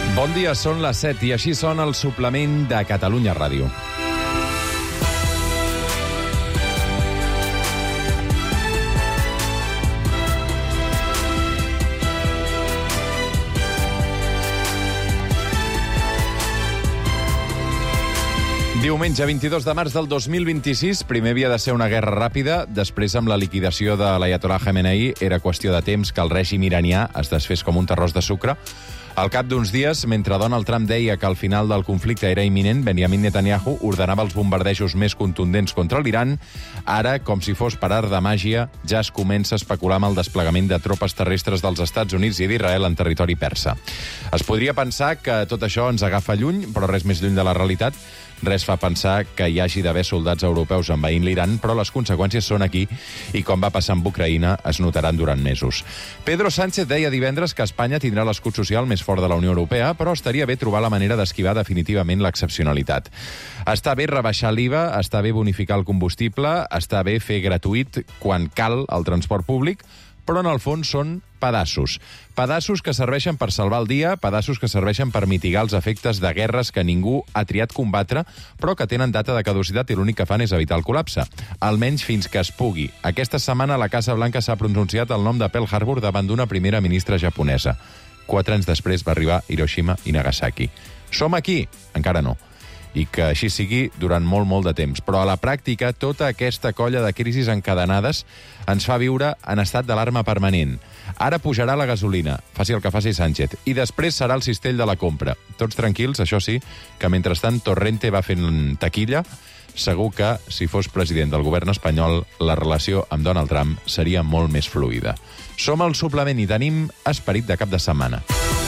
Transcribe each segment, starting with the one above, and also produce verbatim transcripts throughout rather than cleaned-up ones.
Bon dia, són les set i així sona el suplement de Catalunya Ràdio. Diumenge vint-i-dos de març del dos mil vint-i-sis, primer havia de ser una guerra ràpida, després amb la liquidació de l'Ayatollah Khamenei era qüestió de temps que el règim iranià es desfés com un terròs de sucre. Al cap d'uns dies, mentre Donald Trump deia que el final del conflicte era imminent, Benjamin Netanyahu ordenava els bombardejos més contundents contra l'Iran. Ara, com si fos per art de màgia, ja es comença a especular amb el desplegament de tropes terrestres dels Estats Units i d'Israel en territori persa. Es podria pensar que tot això ens agafa lluny, però res més lluny de la realitat. Res fa pensar que hi hagi d'haver soldats europeus envaint l'Iran, però les conseqüències són aquí i, com va passar amb Ucraïna, es notaran durant mesos. Pedro Sánchez deia divendres que Espanya tindrà l'escut social més fort de la Unió Europea, però estaria bé trobar la manera d'esquivar definitivament l'excepcionalitat. Està bé rebaixar l'I V A, està bé bonificar el combustible, està bé fer gratuït quan cal el transport públic, però en el fons són pedaços. Pedaços que serveixen per salvar el dia, pedaços que serveixen per mitigar els efectes de guerres que ningú ha triat combatre, però que tenen data de caducitat i l'únic que fan és evitar el col·lapse. Almenys fins que es pugui. Aquesta setmana la Casa Blanca s'ha pronunciat el nom de Pearl Harbor davant d'una primera ministra japonesa. Quatre anys després va arribar Hiroshima i Nagasaki. Som aquí? Encara no. I que així sigui durant molt, molt de temps. Però a la pràctica, tota aquesta colla de crisis encadenades ens fa viure en estat d'alarma permanent. Ara pujarà la gasolina, faci el que faci Sánchez, i després serà el cistell de la compra. Tots tranquils, això sí, que mentrestant Torrente va fent taquilla. Segur que, si fos president del govern espanyol, la relació amb Donald Trump seria molt més fluida. Som al suplement i tenim esperit de cap de setmana.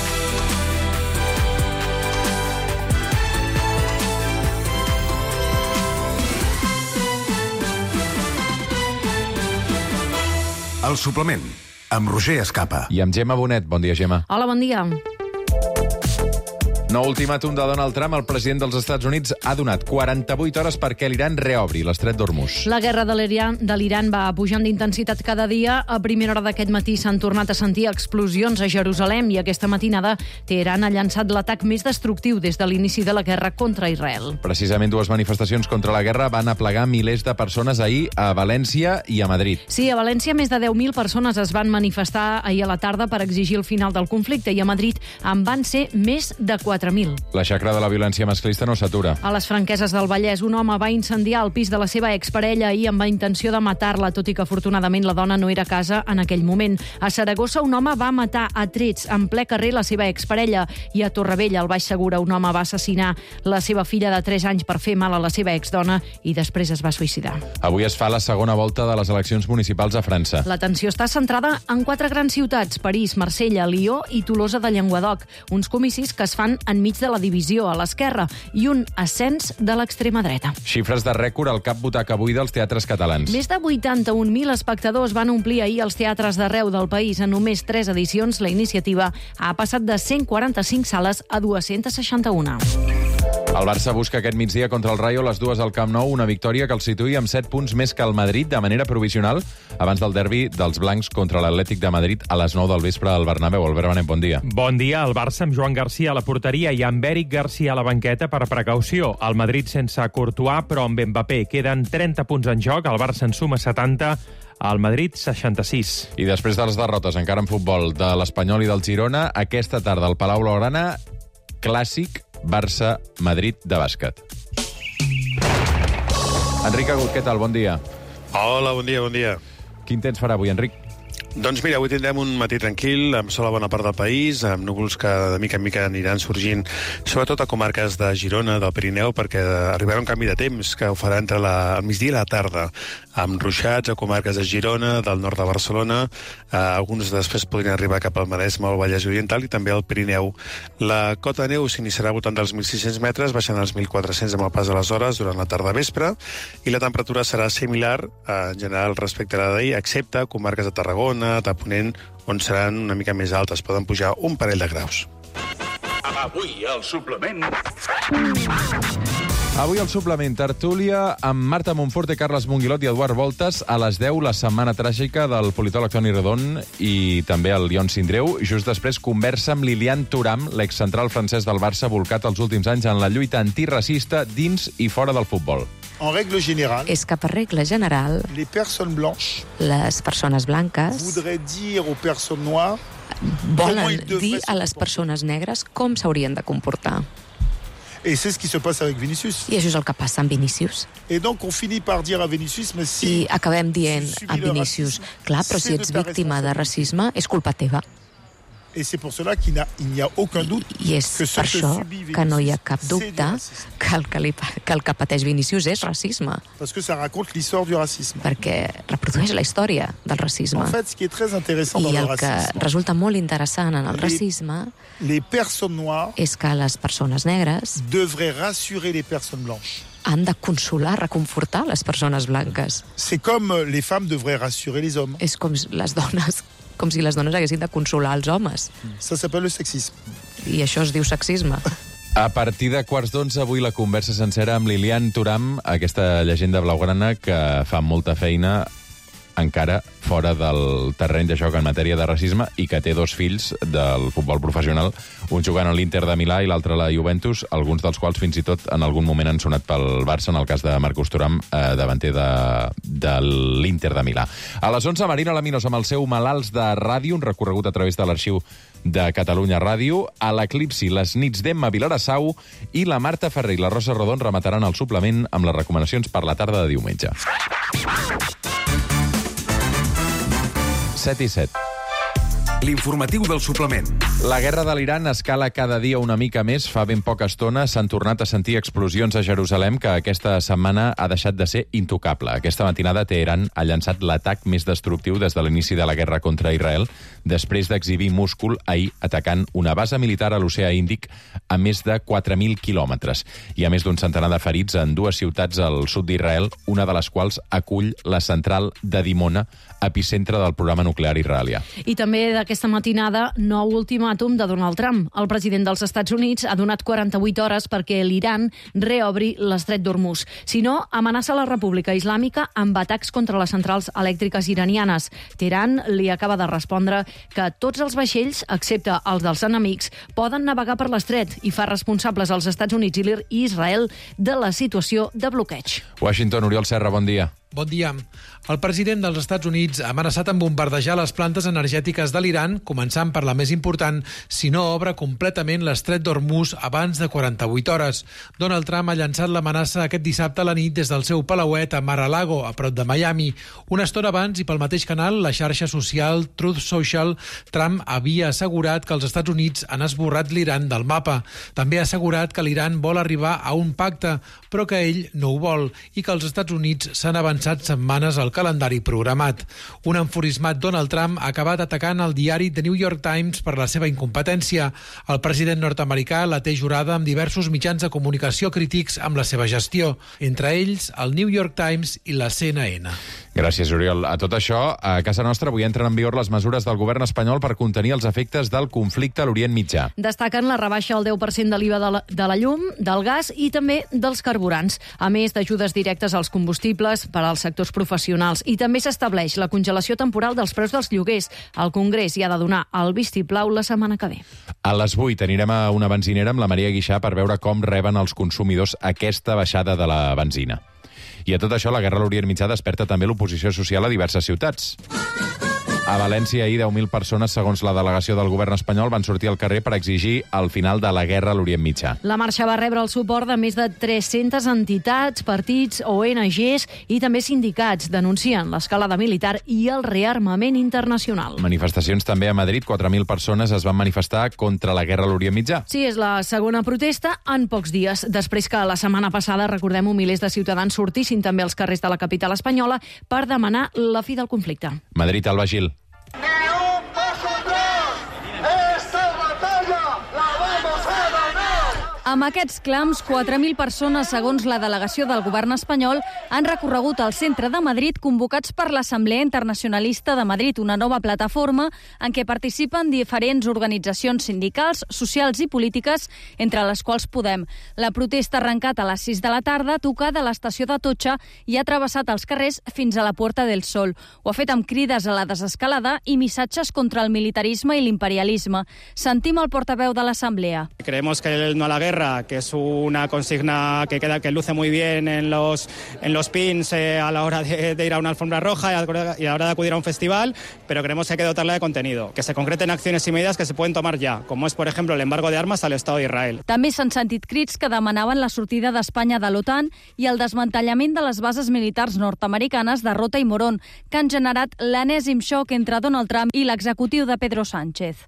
El suplement, amb Roger Escapa. I amb Gemma Bonet. Bon dia, Gemma. Hola, bon dia. Nou ultimàtum de Donald Trump, el president dels Estats Units ha donat quaranta-vuit hores perquè l'Iran reobri l'estret d'Hormuz. La guerra de l'Iran de l'Iran va pujant d'intensitat cada dia. A primera hora d'aquest matí s'han tornat a sentir explosions a Jerusalem i aquesta matinada Teheran ha llançat l'atac més destructiu des de l'inici de la guerra contra Israel. Precisament dues manifestacions contra la guerra van aplegar milers de persones ahir a València i a Madrid. Sí, a València més de deu mil persones es van manifestar ahir a la tarda per exigir el final del conflicte i a Madrid en van ser més de quatre mil. La xacra de la violència masclista no s'atura. A les Franqueses del Vallès, un home va incendiar el pis de la seva exparella ahir amb la intenció de matar-la, tot i que afortunadament la dona no era a casa en aquell moment. A Saragossa, un home va matar a trets en ple carrer la seva exparella i a Torrevella, al Baix Segura, un home va assassinar la seva filla de tres anys per fer mal a la seva exdona i després es va suïcidar. Avui es fa la segona volta de les eleccions municipals a França. L'atenció està centrada en quatre grans ciutats, París, Marsella, Lió i Tolosa de Llenguadoc, uns comicis que es fan enmig de la divisió a l'esquerra i un ascens de l'extrema dreta. Xifres de rècord al cap butaca avui dels teatres catalans. Més de vuitanta-un mil espectadors van omplir ahir els teatres d'arreu del país. En només tres edicions, la iniciativa ha passat de cent quaranta-cinc sales a dues-centes seixanta-una. El Barça busca aquest migdia contra el Rayo les dues al Camp Nou, una victòria que el situï amb set punts més que el Madrid de manera provisional abans del derbi dels blancs contra l'Atlètic de Madrid a les nou del vespre al Bernabéu. Albert Benet, bon dia. Bon dia. El Barça amb Joan Garcia a la porteria i amb Eric Garcia a la banqueta per precaució. El Madrid sense Courtois, però amb Mbappé. Queden trenta punts en joc, el Barça en suma setanta, al Madrid seixanta-sis. I després de les derrotes, encara en futbol, de l'Espanyol i del Girona, aquesta tarda al Palau Blaugrana, clàssic Barça-Madrid de bàsquet. Enric Agut, què tal? Bon dia. Hola, bon dia, bon dia. Quin temps farà avui, Enric? Doncs mira, avui tindrem un matí tranquil, amb sol a bona part del país, amb núvols que de mica en mica aniran sorgint, sobretot a comarques de Girona, del Pirineu, perquè arribarà un canvi de temps que ho farà entre la, el migdia i la tarda, amb ruixats a comarques de Girona, del nord de Barcelona, eh, alguns després podrien arribar cap al Maresme o al Vallès Oriental i també al Pirineu. La cota de neu s'iniciarà al voltant dels mil sis-cents metres, baixant als mil quatre-cents amb el pas de les hores durant la tarda vespre, i la temperatura serà similar eh, en general respecte a la d'ahir, excepte comarques de Tarragona, de Ponent, on seran una mica més altes. Poden pujar un parell de graus. Avui, el suplement... Avui al suplement tertúlia amb Marta Monforte, Carles Monguilot i Eduard Voltes. A les deu, la setmana tràgica del politòleg Toni Redon i també el Lion Sindreu. Just després, conversa amb Liliane Thuram, l'excentral francès del Barça, volcat els últims anys en la lluita antiracista dins i fora del futbol. En règle générale, és que per regla general, les personnes blanches les persones blanques voudraient dire aux personnes noires volen dir a les persones negres com s'haurien de comportar. et c'est ce qui se passe avec Vinicius. I això és el que passa amb Vinícius. Et donc on finit par dire à Vinicius, mais si I acabem dient a Vinícius, clar, però si ets víctima de racisme, és culpa teva. Et c'est pour cela qu'il n'y a, il n'y a aucun doute I és que ce per que això subit que no hi ha Vinicius, cap c'est du dubte racisme. que el que, li, que el que pateix Vinícius és racisme, Parce que ça raconte l'histoire du racisme. perquè reprodueix la història del racisme. En fait, ce qui est très intéressant dans I le el que racisme, resulta molt interessant en el Les- racisme les personnes noires és que les persones negres devraient rassurer les personnes blanches. han de consolar, reconfortar les persones blanques. C'est comme les femmes devraient rassurer les hommes. És com les dones, com si les dones haguessin de consolar els homes. Ça s'appelle le sexisme. I això es diu sexisme. A partir de quarts d'onze, avui la conversa sencera amb Liliane Thuram, aquesta llegenda blaugrana que fa molta feina encara fora del terreny de joc en matèria de racisme i que té dos fills del futbol professional, un jugant a l'Inter de Milà i l'altre a la Juventus, alguns dels quals fins i tot en algun moment han sonat pel Barça, en el cas de Marcus Thuram, eh, davanter de, de l'Inter de Milà. A les onze, Marina Laminos amb el seu Malalts de Ràdio, un recorregut a través de l'arxiu de Catalunya Ràdio. A l'Eclipsi, les nits d'Emma Vilarassau, i la Marta Ferrer i la Rosa Rodon remataran el suplement amb les recomanacions per la tarda de diumenge. set i set. L'informatiu del suplement. La guerra de l'Iran escala cada dia una mica més. Fa ben poca estona s'han tornat a sentir explosions a Jerusalem que aquesta setmana ha deixat de ser intocable. Aquesta matinada Teheran ha llançat l'atac més destructiu des de l'inici de la guerra contra Israel, després d'exhibir múscul ahir atacant una base militar a l'oceà Índic a més de quatre mil quilòmetres. Hi ha més d'un centenar de ferits en dues ciutats al sud d'Israel, una de les quals acull la central de Dimona, epicentre del programa nuclear israelià. I també d'aquesta matinada, nou ultimàtum de Donald Trump. El president dels Estats Units ha donat quaranta-vuit hores perquè l'Iran reobri l'estret d'Hormuz. Si no, amenaça la República Islàmica amb atacs contra les centrals elèctriques iranianes. Teheran li acaba de respondre que tots els vaixells, excepte els dels enemics, poden navegar per l'estret i fa responsables als Estats Units i Israel de la situació de bloqueig. Washington, Oriol Serra, bon dia. Bon dia. El president dels Estats Units ha amenaçat amb bombardejar les plantes energètiques de l'Iran, començant per la més important, si no obre completament l'estret d'Hormuz abans de quaranta-vuit hores. Donald Trump ha llançat l'amenaça aquest dissabte a la nit des del seu palauet a Mar-a-Lago, a prop de Miami. Una estona abans, i pel mateix canal, la xarxa social Truth Social, Trump havia assegurat que els Estats Units han esborrat l'Iran del mapa. També ha assegurat que l'Iran vol arribar a un pacte, però que ell no ho vol, i que els Estats Units s'han avançat setmanes al calendari programat. Un enfurismat Donald Trump ha acabat atacant el diari The New York Times per la seva incompetència. El president nord-americà la té jurada amb diversos mitjans de comunicació crítics amb la seva gestió, entre ells el New York Times i la C N N. Gràcies, Oriol. A tot això, a casa nostra avui entren en vigor les mesures del govern espanyol per contenir els efectes del conflicte a l'Orient Mitjà. Destaquen la rebaixa al deu per cent de l'I V A de la, de la llum, del gas i també dels carburants, a més d'ajudes directes als combustibles per als sectors professionals. I també s'estableix la congelació temporal dels preus dels lloguers. El Congrés hi ha de donar el vistiplau la setmana que ve. A les vuit anirem a una benzinera amb la Maria Guixà per veure com reben els consumidors aquesta baixada de la benzina. I a tot això, la guerra a l'Orient Mitjà desperta també l'oposició social a diverses ciutats. A València, ahir, deu mil persones, segons la delegació del govern espanyol, van sortir al carrer per exigir el final de la guerra a l'Orient Mitjà. La marxa va rebre el suport de més de tres-centes entitats, partits, O N Ges i també sindicats. Denuncien l'escalada militar i el rearmament internacional. Manifestacions també a Madrid. quatre mil persones es van manifestar contra la guerra a l'Orient Mitjà. Sí, és la segona protesta en pocs dies, després que la setmana passada, recordem-ho, milers de ciutadans sortissin també als carrers de la capital espanyola per demanar la fi del conflicte. Madrid, Alba Gil. Amb aquests clams, quatre mil persones, segons la delegació del govern espanyol, han recorregut al centre de Madrid convocats per l'Assemblea Internacionalista de Madrid, una nova plataforma en què participen diferents organitzacions sindicals, socials i polítiques, entre les quals Podem. La protesta ha arrencat a les sis de la tarda, tocada a l'estació d'Atocha i ha travessat els carrers fins a la Puerta del Sol. Ho ha fet amb crides a la desescalada i missatges contra el militarisme i l'imperialisme. Sentim el portaveu de l'Assemblea. Creemos que el no a la guerra, que es una consigna que queda que luce muy bien en los, en los pins eh, a la hora de, de ir a una alfombra roja y a, y a la hora de acudir a un festival, pero creemos que hay que dotarla de contenido, que se concreten acciones y medidas que se pueden tomar ya, como es, por ejemplo, el embargo de armas al Estado de Israel. També s'han sentit crits que demanaven la sortida d'Espanya de l'OTAN i el desmantellament de les bases militars nord-americanes de Rota i Morón, que han generat l'enèsim xoc entre Donald Trump i l'executiu de Pedro Sánchez.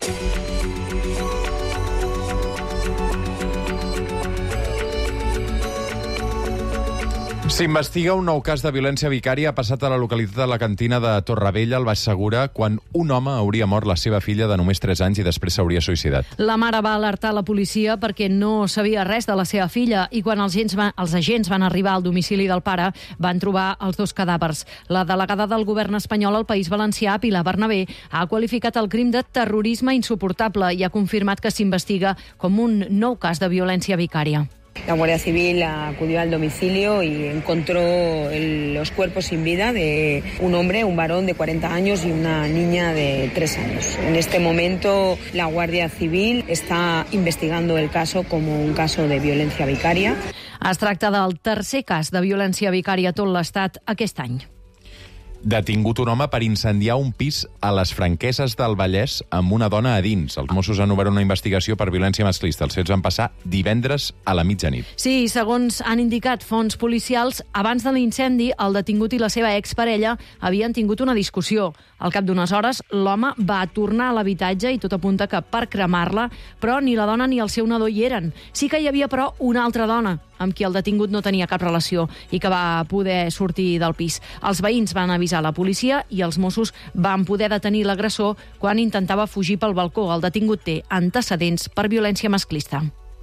S'investiga un nou cas de violència vicària ha passat a la localitat de la cantina de Torrevella, al Baix Segura, quan un home hauria mort la seva filla de només tres anys i després s'hauria suïcidat. La mare va alertar la policia perquè no sabia res de la seva filla i quan els agents, van, els agents van arribar al domicili del pare van trobar els dos cadàvers. La delegada del govern espanyol al País Valencià, Pilar Bernabé, ha qualificat el crim de terrorisme insuportable i ha confirmat que s'investiga com un nou cas de violència vicària. La Guardia Civil acudió al domicilio y encontró el, los cuerpos sin vida de un hombre, un varón de cuarenta años y una niña de tres años. En este momento la Guardia Civil está investigando el caso como un caso de violencia vicaria. Es tracta del tercer cas de violència vicària a tot l'Estat aquest any. Detingut un home per incendiar un pis a les Franqueses del Vallès amb una dona a dins. Els Mossos han obert una investigació per violència masclista. Els fets van passar divendres a la mitjanit. Sí, segons han indicat fonts policials, abans de l'incendi, el detingut i la seva exparella havien tingut una discussió. Al cap d'unes hores, l'home va tornar a l'habitatge i tot apunta que per cremar-la, però ni la dona ni el seu nadó hi eren. Sí que hi havia, però, una altra dona amb qui el detingut no tenia cap relació i que va poder sortir del pis. Els veïns van avisar la policia i els Mossos van poder detenir l'agressor quan intentava fugir pel balcó. El detingut té antecedents per violència masclista.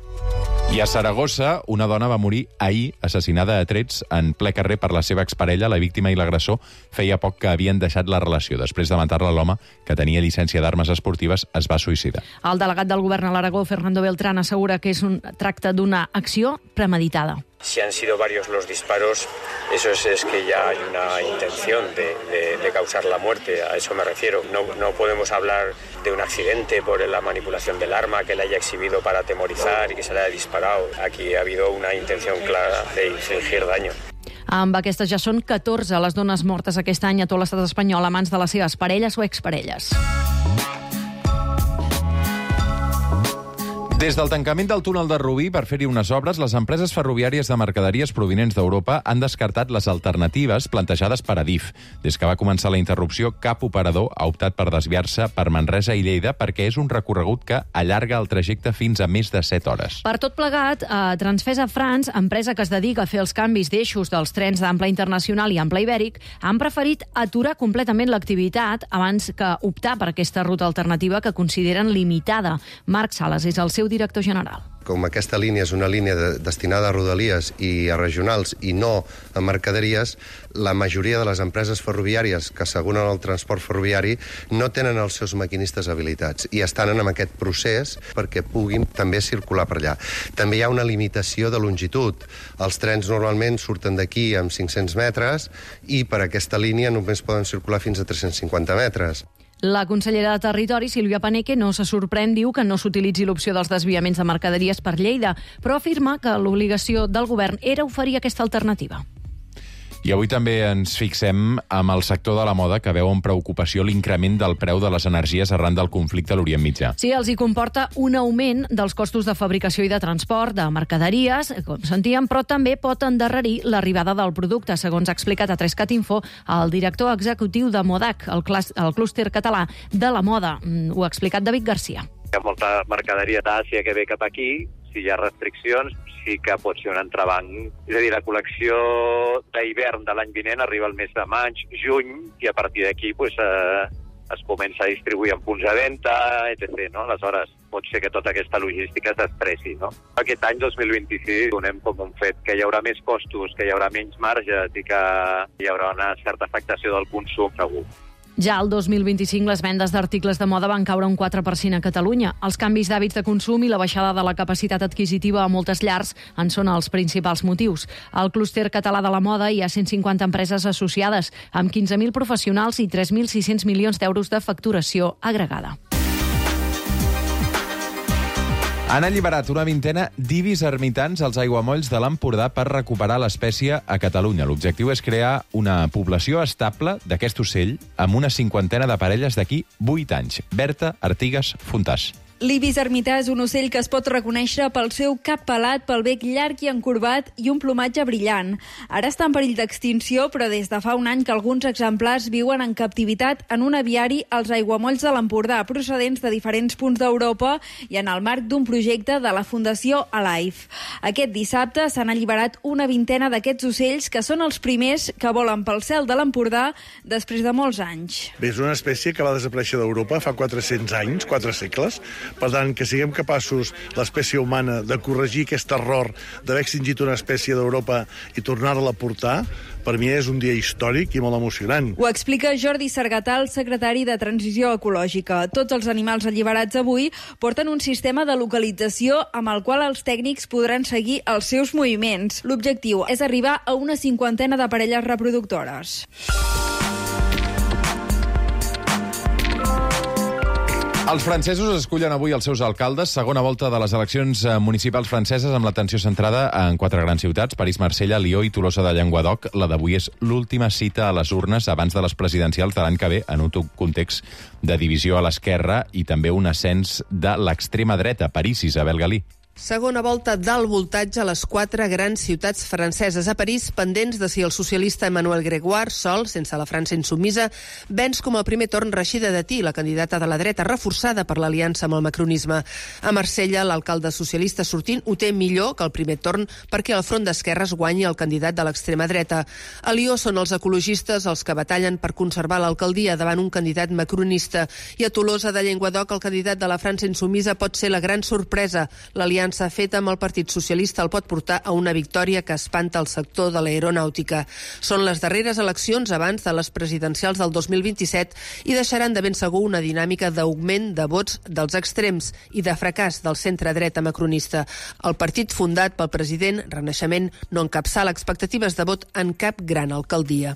I a Saragossa, una dona va morir ahir assassinada a trets en ple carrer per la seva exparella. La víctima i l'agressor feia poc que havien deixat la relació. Després de matar-la, l'home, que tenia llicència d'armes esportives, es va suïcidar. El delegat del govern a l'Aragó, Fernando Beltrán, assegura que és un tracte d'una acció premeditada. Si han sido varios los disparos, eso es, es que ya hay una intención de, de, de causar la muerte, a eso me refiero. No, no podemos hablar de un accidente por la manipulación del arma que le haya exhibido para atemorizar y que se le haya disparado. Aquí ha habido una intención clara de infligir daño. Amb aquestes ja són catorze les dones mortes aquest any a tot l'estat espanyol a mans de les seves parelles o exparelles. Des del tancament del túnel de Rubí per fer-hi unes obres, les empreses ferroviàries de mercaderies provinents d'Europa han descartat les alternatives plantejades per Adif. Des que va començar la interrupció, cap operador ha optat per desviar-se per Manresa i Lleida perquè és un recorregut que allarga el trajecte fins a més de set hores. Per tot plegat, eh, Transfesa France, empresa que es dedica a fer els canvis d'eixos dels trens d'ample internacional i ample ibèric, han preferit aturar completament l'activitat abans que optar per aquesta ruta alternativa que consideren limitada. Marc Sales és el seu director general. Com aquesta línia és una línia de, destinada a rodalies i a regionals i no a mercaderies, la majoria de les empreses ferroviàries que asseguren el transport ferroviari no tenen els seus maquinistes habilitats i estan en aquest procés perquè puguin també circular per allà. També hi ha una limitació de longitud. Els trens normalment surten d'aquí amb cinc-cents metres i per aquesta línia només poden circular fins a tres-cents cinquanta metres. La consellera de Territori, Sílvia Paneque, no se sorprèn, diu que no s'utilitzi l'opció dels desviaments de mercaderies per Lleida, però afirma que l'obligació del govern era oferir aquesta alternativa. I avui també ens fixem amb el sector de la moda, que veu amb preocupació l'increment del preu de les energies arran del conflicte a l'Orient Mitjà. Sí, els hi comporta un augment dels costos de fabricació i de transport de mercaderies, com sentíem, però també pot endarrerir l'arribada del producte, segons ha explicat a Trescat Info el director executiu de Modac, el, clàs, el clúster català de la moda. Ho ha explicat David Garcia. Hi ha molta mercaderia d'Àsia que ve cap aquí. Si hi ha restriccions, sí que pot ser un entrebanc. És a dir, la col·lecció d'hivern de l'any vinent arriba al mes de maig, juny, i a partir d'aquí pues, eh, es comença a distribuir en punts de venda, etcètera. No? Aleshores, pot ser que tota aquesta logística s'estressi. No? Aquest any dos mil vint-i-sis donem com un fet que hi haurà més costos, que hi haurà menys marges i que hi haurà una certa afectació del consum segur. Ja el dos mil vint-i-cinc les vendes d'articles de moda van caure un quatre per cent a Catalunya. Els canvis d'hàbits de consum i la baixada de la capacitat adquisitiva a moltes llars en són els principals motius. Al clúster català de la moda hi ha cent cinquanta empreses associades, amb quinze mil professionals i tres mil sis-cents milions d'euros de facturació agregada. Han alliberat una vintena d'ibis ermitans als aiguamolls de l'Empordà per recuperar l'espècie a Catalunya. L'objectiu és crear una població estable d'aquest ocell amb una cinquantena de parelles d'aquí vuit anys. Berta Artigas Fontàs. L'ibis ermità és un ocell que es pot reconèixer pel seu cap pelat, pel bec llarg i encorbat i un plomatge brillant. Ara està en perill d'extinció, però des de fa un any que alguns exemplars viuen en captivitat en un aviari als aiguamolls de l'Empordà, procedents de diferents punts d'Europa i en el marc d'un projecte de la Fundació Alive. Aquest dissabte s'han alliberat una vintena d'aquests ocells que són els primers que volen pel cel de l'Empordà després de molts anys. Bé, és una espècie que va desaparèixer d'Europa fa quatre-cents anys, quatre segles. Per tant, que siguem capaços, l'espècie humana, de corregir aquest error d'haver extingit una espècie d'Europa i tornar-la a portar, per mi és un dia històric i molt emocionant. Ho explica Jordi Sargatal, secretari de Transició Ecològica. Tots els animals alliberats avui porten un sistema de localització amb el qual els tècnics podran seguir els seus moviments. L'objectiu és arribar a una cinquantena de parelles reproductores. Els francesos escullen avui els seus alcaldes, segona volta de les eleccions municipals franceses amb l'atenció centrada en quatre grans ciutats, París, Marsella, Lió i Tolosa de Llenguadoc. La d'avui és l'última cita a les urnes abans de les presidencials de l'any que ve, en un context de divisió a l'esquerra i també un ascens de l'extrema dreta. París, Isabel Galí. Segona volta del voltatge a les quatre grans ciutats franceses. A París, pendents de si el socialista Emmanuel Grégoire, sol, sense la França insubmisa, venç com el primer torn Rachida Dati, la candidata de la dreta reforçada per l'aliança amb el macronisme. A Marsella, l'alcalde socialista sortint ho té millor que el primer torn perquè al front d'esquerres guanyi el candidat de l'extrema dreta. A Lió són els ecologistes els que batallen per conservar l'alcaldia davant un candidat macronista. I a Tolosa de Llenguadoc, el candidat de la França insubmisa pot ser la gran sorpresa. L'aliança feta amb el Partit Socialista el pot portar a una victòria que espanta el sector de l'aeronàutica. Són les darreres eleccions abans de les presidencials del dos mil vint-i-set i deixaran de ben segur una dinàmica d'augment de vots dels extrems i de fracàs del centre-dreta macronista. El partit fundat pel president Renaixement no encapçala expectatives de vot en cap gran alcaldia.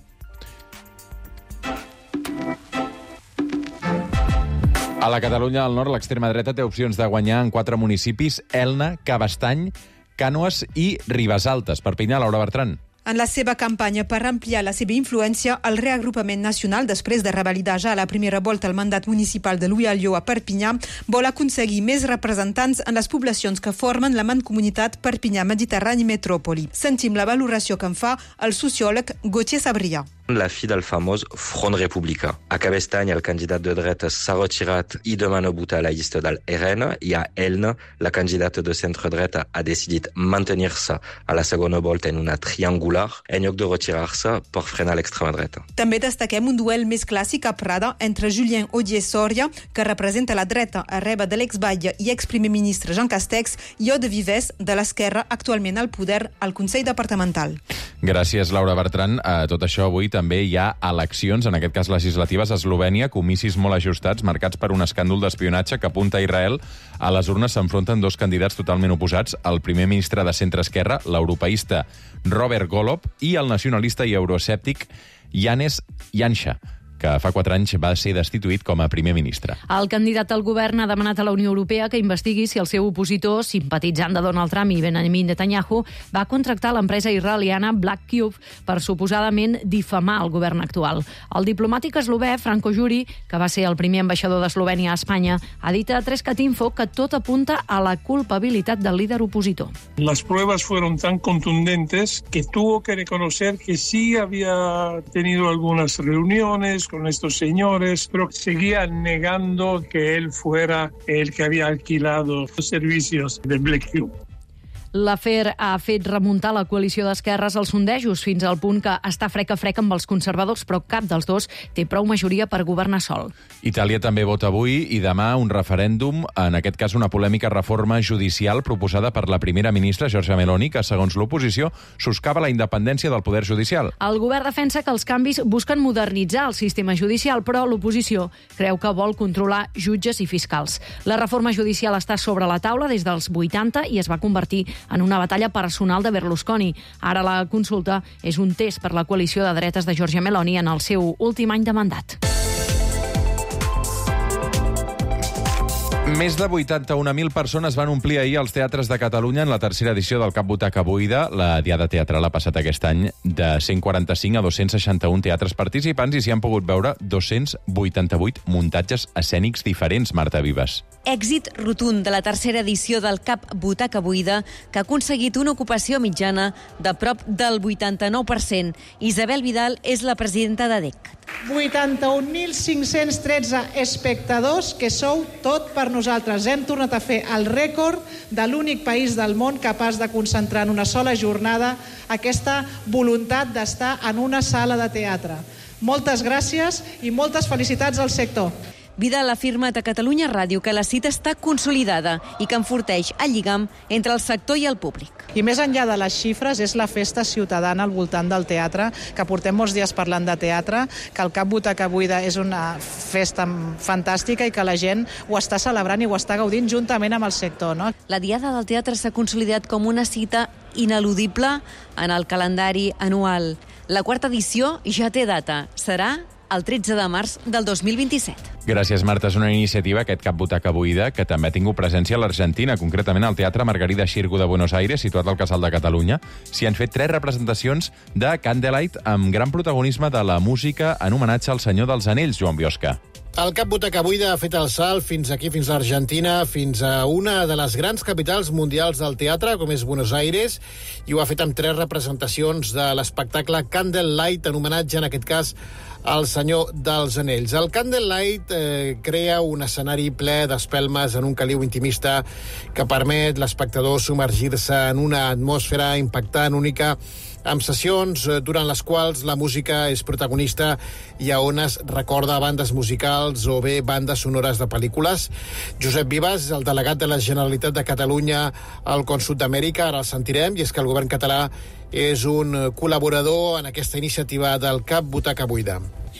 A la Catalunya del Nord, l'extrema dreta té opcions de guanyar en quatre municipis: Elna, Cabestany, Cànoes i Ribesaltes. Perpinyà, Laura Bertran. En la seva campanya per ampliar la seva influència, el reagrupament nacional, després de revalidar ja a la primera volta el mandat municipal de Louis Alliot a Perpinyà, vol aconseguir més representants en les poblacions que formen la mancomunitat Perpinyà-Mediterrani Metròpoli. Sentim la valoració que en fa el sociòleg Gauthier Sabrià. La fi del famós Front Republicà. A Cabestany, el candidat de dreta s'ha retirat i demana votar a la llista del R N, i a Elna, la candidata de centre-dreta ha decidit mantenir-se a la segona volta en una triangular en lloc de retirar-se per frenar l'extrema dreta. També destaquem un duel més clàssic a Prada entre Julien Audier-Soria, que representa la dreta arreba de l'exbatlle i ex-primer ministre Jean Castex, i Ode Vives, de l'esquerra, actualment al poder al Consell Departamental. Gràcies, Laura Bertran. A tot això, avui també hi ha eleccions, en aquest cas legislatives, a Eslovènia, comicis molt ajustats, marcats per un escàndol d'espionatge que apunta a Israel. A les urnes s'enfronten dos candidats totalment oposats, el primer ministre de centre-esquerra, l'europeista Robert Golob, i el nacionalista i euroescèptic Janez Janša, que fa quatre anys va ser destituït com a primer ministre. El candidat al govern ha demanat a la Unió Europea que investigui si el seu opositor, simpatitzant de Donald Trump i Benjamin Netanyahu, va contractar l'empresa israeliana Black Cube per suposadament difamar el govern actual. El diplomàtic eslové Franco Juri, que va ser el primer ambaixador d'Eslovènia a Espanya, ha dit a tres cat info que tot apunta a la culpabilitat del líder opositor. Las pruebas fueron tan contundentes que tuvo que reconocer que sí había tenido algunas reuniones con estos señores, pero seguía negando que él fuera el que había alquilado los servicios de Black Cube. L'afer ha fet remuntar la coalició d'esquerres als sondejos fins al punt que està frec a frec amb els conservadors, però cap dels dos té prou majoria per governar sol. Itàlia també vota avui i demà un referèndum, en aquest cas una polèmica reforma judicial proposada per la primera ministra Giorgia Meloni, que, segons l'oposició, soscava la independència del poder judicial. El govern defensa que els canvis busquen modernitzar el sistema judicial, però l'oposició creu que vol controlar jutges i fiscals. La reforma judicial està sobre la taula des dels vuitanta i es va convertir en una batalla personal de Berlusconi. Ara la consulta és un test per la coalició de dretes de Giorgia Meloni en el seu últim any de mandat. Més de vuitanta-una mil persones van omplir ahir els teatres de Catalunya en la tercera edició del Cap Butaca Buida. La Diada Teatral ha passat aquest any de cent quaranta-cinc a dos-cents seixanta-un teatres participants i s'hi han pogut veure dos-cents vuitanta-vuit muntatges escènics diferents, Marta Vives. Èxit rotund de la tercera edició del Cap Butaca Buida, que ha aconseguit una ocupació mitjana de prop del vuitanta-nou per cent. Isabel Vidal és la presidenta de D E C. vuitanta-un mil cinc-cents tretze espectadors, que sou tot per nosaltres. Hem tornat a fer el rècord de l'únic país del món capaç de concentrar en una sola jornada aquesta voluntat d'estar en una sala de teatre. Moltes gràcies i moltes felicitats al sector. Vidal ha afirmat a Catalunya Ràdio que la cita està consolidada i que enforteix el lligam entre el sector i el públic. I més enllà de les xifres, és la festa ciutadana al voltant del teatre, que portem molts dies parlant de teatre, que el Cap Butaca Buida és una festa fantàstica i que la gent ho està celebrant i ho està gaudint juntament amb el sector, no? La Diada del Teatre s'ha consolidat com una cita ineludible en el calendari anual. La quarta edició ja té data. Serà el tretze de març del dos mil vint-i-set. Gràcies, Marta. És una iniciativa, aquest Cap Butaca Buida, que també ha tingut presència a l'Argentina, concretament al Teatre Margarida Xirgu de Buenos Aires, situat al Casal de Catalunya. S'hi han fet tres representacions de Candlelight amb gran protagonisme de la música en homenatge al Senyor dels Anells, Joan Biosca. El Cap Butaca Buida ha fet el salt fins aquí, fins a l'Argentina, fins a una de les grans capitals mundials del teatre, com és Buenos Aires, i ho ha fet amb tres representacions de l'espectacle Candlelight, en homenatge, en aquest cas, al Senyor dels Anells. El Candlelight eh, crea un escenari ple d'espelmes en un caliu intimista que permet l'espectador submergir-se en una atmosfera impactant, única, amb sessions durant les quals la música és protagonista i a on es recorda bandes musicals o bé bandes sonores de pel·lícules. Josep Vives, el delegat de la Generalitat de Catalunya al Con Sud-amèrica, ara el sentirem, i és que el govern català és un col·laborador en aquesta iniciativa del Cap Butaca Buida.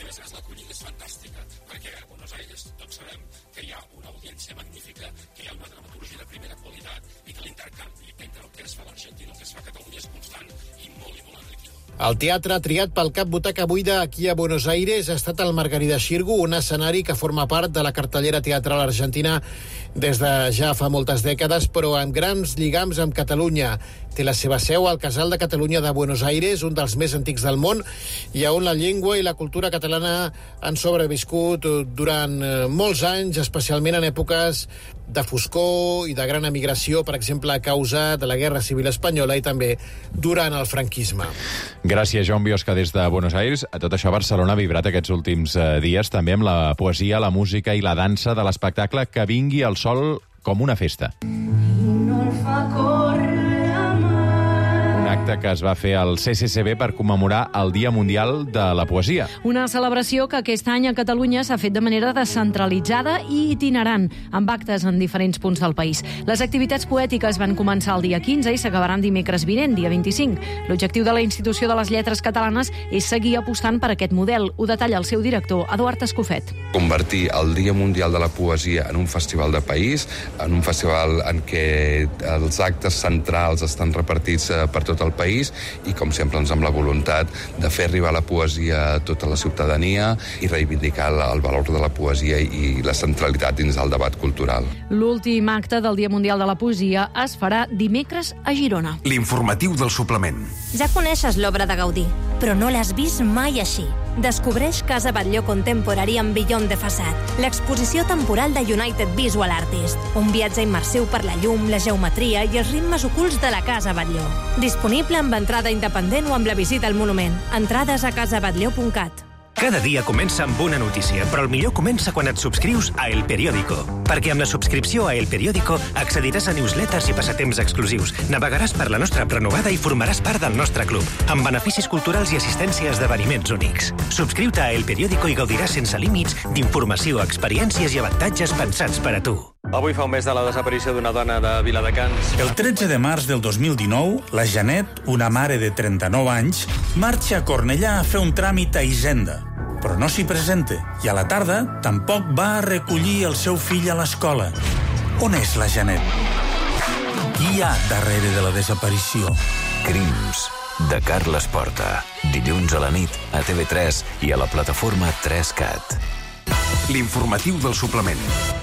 El teatre triat pel Cap Butaca Buida aquí a Buenos Aires ha estat el Margarida Xirgu, un escenari que forma part de la cartellera teatral argentina des de ja fa moltes dècades, però amb grans lligams amb Catalunya. Té la seva seu al Casal de Catalunya de Buenos Aires, un dels més antics del món, i on la llengua i la cultura catalana han sobreviscut durant molts anys, especialment en èpoques de foscor i de gran emigració, per exemple, a causa de la Guerra Civil Espanyola i també durant el franquisme. Gràcies, Joan Biosca, des de Buenos Aires. A tot això, Barcelona ha vibrat aquests últims eh, dies també amb la poesia, la música i la dansa de l'espectacle Que vingui el sol com una festa. No el fa córrer Un acte que es va fer al C C C B per commemorar el Dia Mundial de la Poesia. Una celebració que aquest any a Catalunya s'ha fet de manera descentralitzada i itinerant, amb actes en diferents punts del país. Les activitats poètiques van començar el dia quinze i s'acabaran dimecres vinent, dia vint-i-cinc. L'objectiu de la Institució de les Lletres Catalanes és seguir apostant per aquest model. Ho detalla el seu director, Eduard Escofet. Convertir el Dia Mundial de la Poesia en un festival de país, en un festival en què els actes centrals estan repartits per tot el país i, com sempre, doncs, amb la voluntat de fer arribar la poesia a tota la ciutadania i reivindicar el valor de la poesia i la centralitat dins del debat cultural. L'últim acte del Dia Mundial de la Poesia es farà dimecres a Girona. L'informatiu del suplement. Ja coneixes l'obra de Gaudí, però no l'has vist mai així. Descobreix Casa Batlló Contemporary amb Beyond the Facade, l'exposició temporal de United Visual Artists, un viatge immersiu per la llum, la geometria i els ritmes ocults de la Casa Batlló. Disponible amb entrada independent o amb la visita al monument. Entrades a casa batlló punt cat. Cada dia comença amb una notícia, però el millor comença quan et subscrius a El Periódico. Perquè amb la subscripció a El Periódico accediràs a newsletters i passatemps exclusius, navegaràs per la nostra renovada i formaràs part del nostre club, amb beneficis culturals i assistència a esdeveniments únics. Subscriu-te a El Periódico i gaudiràs sense límits d'informació, experiències i avantatges pensats per a tu. Avui fa un mes de la desaparició d'una dona de Viladecans. El tretze de març del dos mil dinou, la Janet, una mare de trenta-nou anys, marxa a Cornellà a fer un tràmit a Hisenda, però no s'hi presenta, i a la tarda tampoc va a recollir el seu fill a l'escola. On és la Janet? Qui hi ha darrere de la desaparició? Crims, de Carles Porta. Dilluns a la nit, a T V tres i a la plataforma tres cat. L'informatiu del suplement.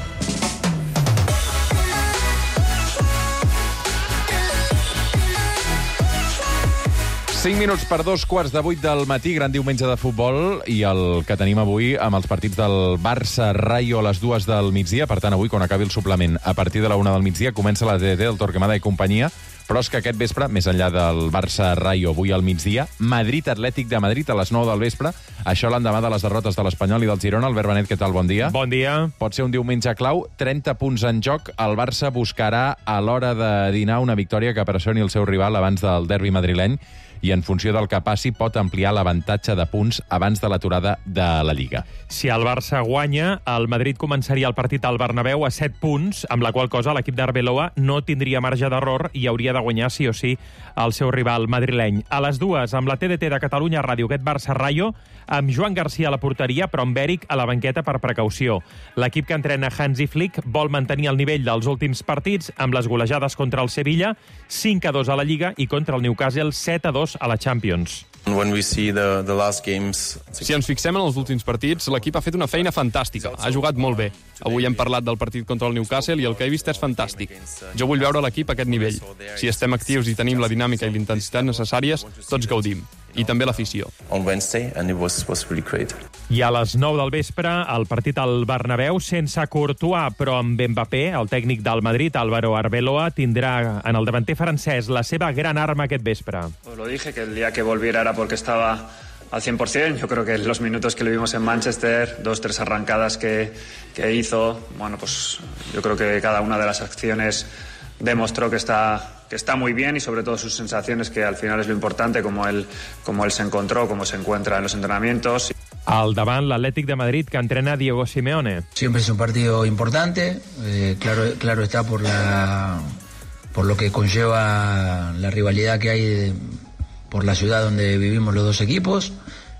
cinc minuts per dos quarts de vuit del matí, gran diumenge de futbol, i el que tenim avui amb els partits del Barça-Rayo a les dues del migdia. Per tant, avui, quan acabi el suplement, a partir de la una del migdia, comença la T D T del Torquemada i companyia. Però és que aquest vespre, més enllà del Barça-Rayo avui al migdia, Madrid-Atlètic de Madrid a les nou del vespre. Això l'endemà de les derrotes de l'Espanyol i del Girona. Albert Benet, què tal? Bon dia. Bon dia. Pot ser un diumenge clau, trenta punts en joc. El Barça buscarà a l'hora de dinar una victòria que pressioni el seu rival abans del derbi madrileny i en funció del que passi pot ampliar l'avantatge de punts abans de l'aturada de la Lliga. Si el Barça guanya, el Madrid començaria el partit al Bernabéu a set punts, amb la qual cosa l'equip d'Arbeloa no tindria marge d'error i hauria de guanyar sí o sí el seu rival madrileny. A les dues, amb la T D T de Catalunya Ràdio, aquest Barça-Rayo, amb Joan Garcia a la porteria, però amb Eric a la banqueta per precaució. L'equip que entrena Hansi Flick vol mantenir el nivell dels últims partits amb les golejades contra el Sevilla, cinc a dos a la Lliga, i contra el Newcastle, set a dos a la Champions. When we see the, the last games... Si ens fixem en els últims partits, l'equip ha fet una feina fantàstica. Ha jugat molt bé. Avui hem parlat del partit contra el Newcastle i el que he vist és fantàstic. Jo vull veure l'equip a aquest nivell. Si estem actius i tenim la dinàmica i l'intensitat necessàries, tots gaudim. I també l'afició. On Wednesday, and it was, was really great. I a les nou del vespre, el partit al Bernabéu, sense Courtois, però amb Mbappé, el tècnic del Madrid, Álvaro Arbeloa, tindrà en el davanter francès la seva gran arma aquest vespre. Lo dije, que el día que volviera era porque estaba al cien por cien. Yo creo que los minutos que le vimos en Manchester, dos, tres arrancadas que, que hizo, bueno, pues yo creo que cada una de las acciones demostró que está... que está muy bien y sobre todo sus sensaciones, que al final es lo importante, como él, como él se encontró, cómo se encuentra en los entrenamientos. Al davant, l'Atlètic de Madrid, que entrena Diego Simeone. Siempre es un partido importante, eh, claro, claro está por, la, por lo que conlleva la rivalidad que hay de, por la ciudad donde vivimos los dos equipos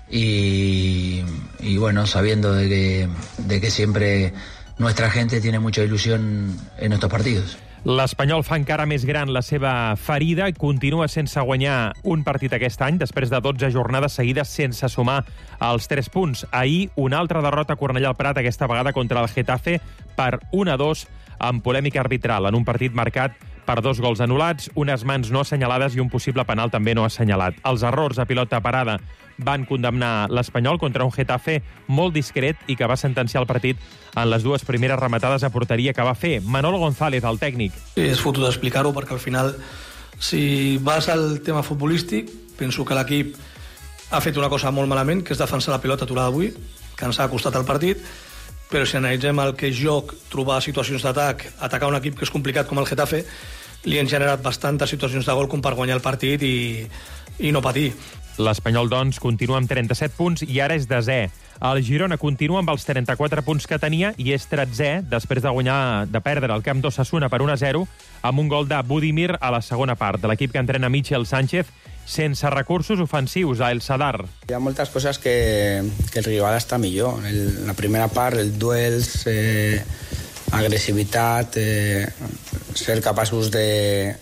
y, y bueno, sabiendo de que, de que siempre nuestra gente tiene mucha ilusión en estos partidos. L'Espanyol fa encara més gran la seva ferida i continua sense guanyar un partit aquest any, després de dotze jornades seguides sense sumar els tres punts. Ahir, una altra derrota a Cornellà al Prat, aquesta vegada contra el Getafe, per un a dos, amb polèmica arbitral, en un partit marcat per dos gols anul·lats, unes mans no assenyalades i un possible penal també no assenyalat. Els errors a pilota parada van condemnar l'Espanyol contra un Getafe molt discret i que va sentenciar el partit en les dues primeres rematades a porteria que va fer Manolo González, el tècnic. És fotut explicar-ho perquè al final, si vas al tema futbolístic, penso que l'equip ha fet una cosa molt malament, que és defensar la pilota aturada avui, que ens ha costat el partit, però si analitzem el que és joc, trobar situacions d'atac, atacar un equip que és complicat com el Getafe, li han generat bastantes situacions de gol com per guanyar el partit i, i no patir. L'Espanyol, doncs, continua amb trenta-set punts i ara és desè. El Girona continua amb els trenta-quatre punts que tenia i és tretzè després de guanyar, de perdre el camp d'Osasuna per un a zero amb un gol de Budimir a la segona part, de l'equip que entrena Michel Sánchez, sense recursos ofensius a El Sadar. Hi ha moltes coses que, que el rival està millor. El, la primera part, el duels, eh, agressivitat, eh, ser capaços de,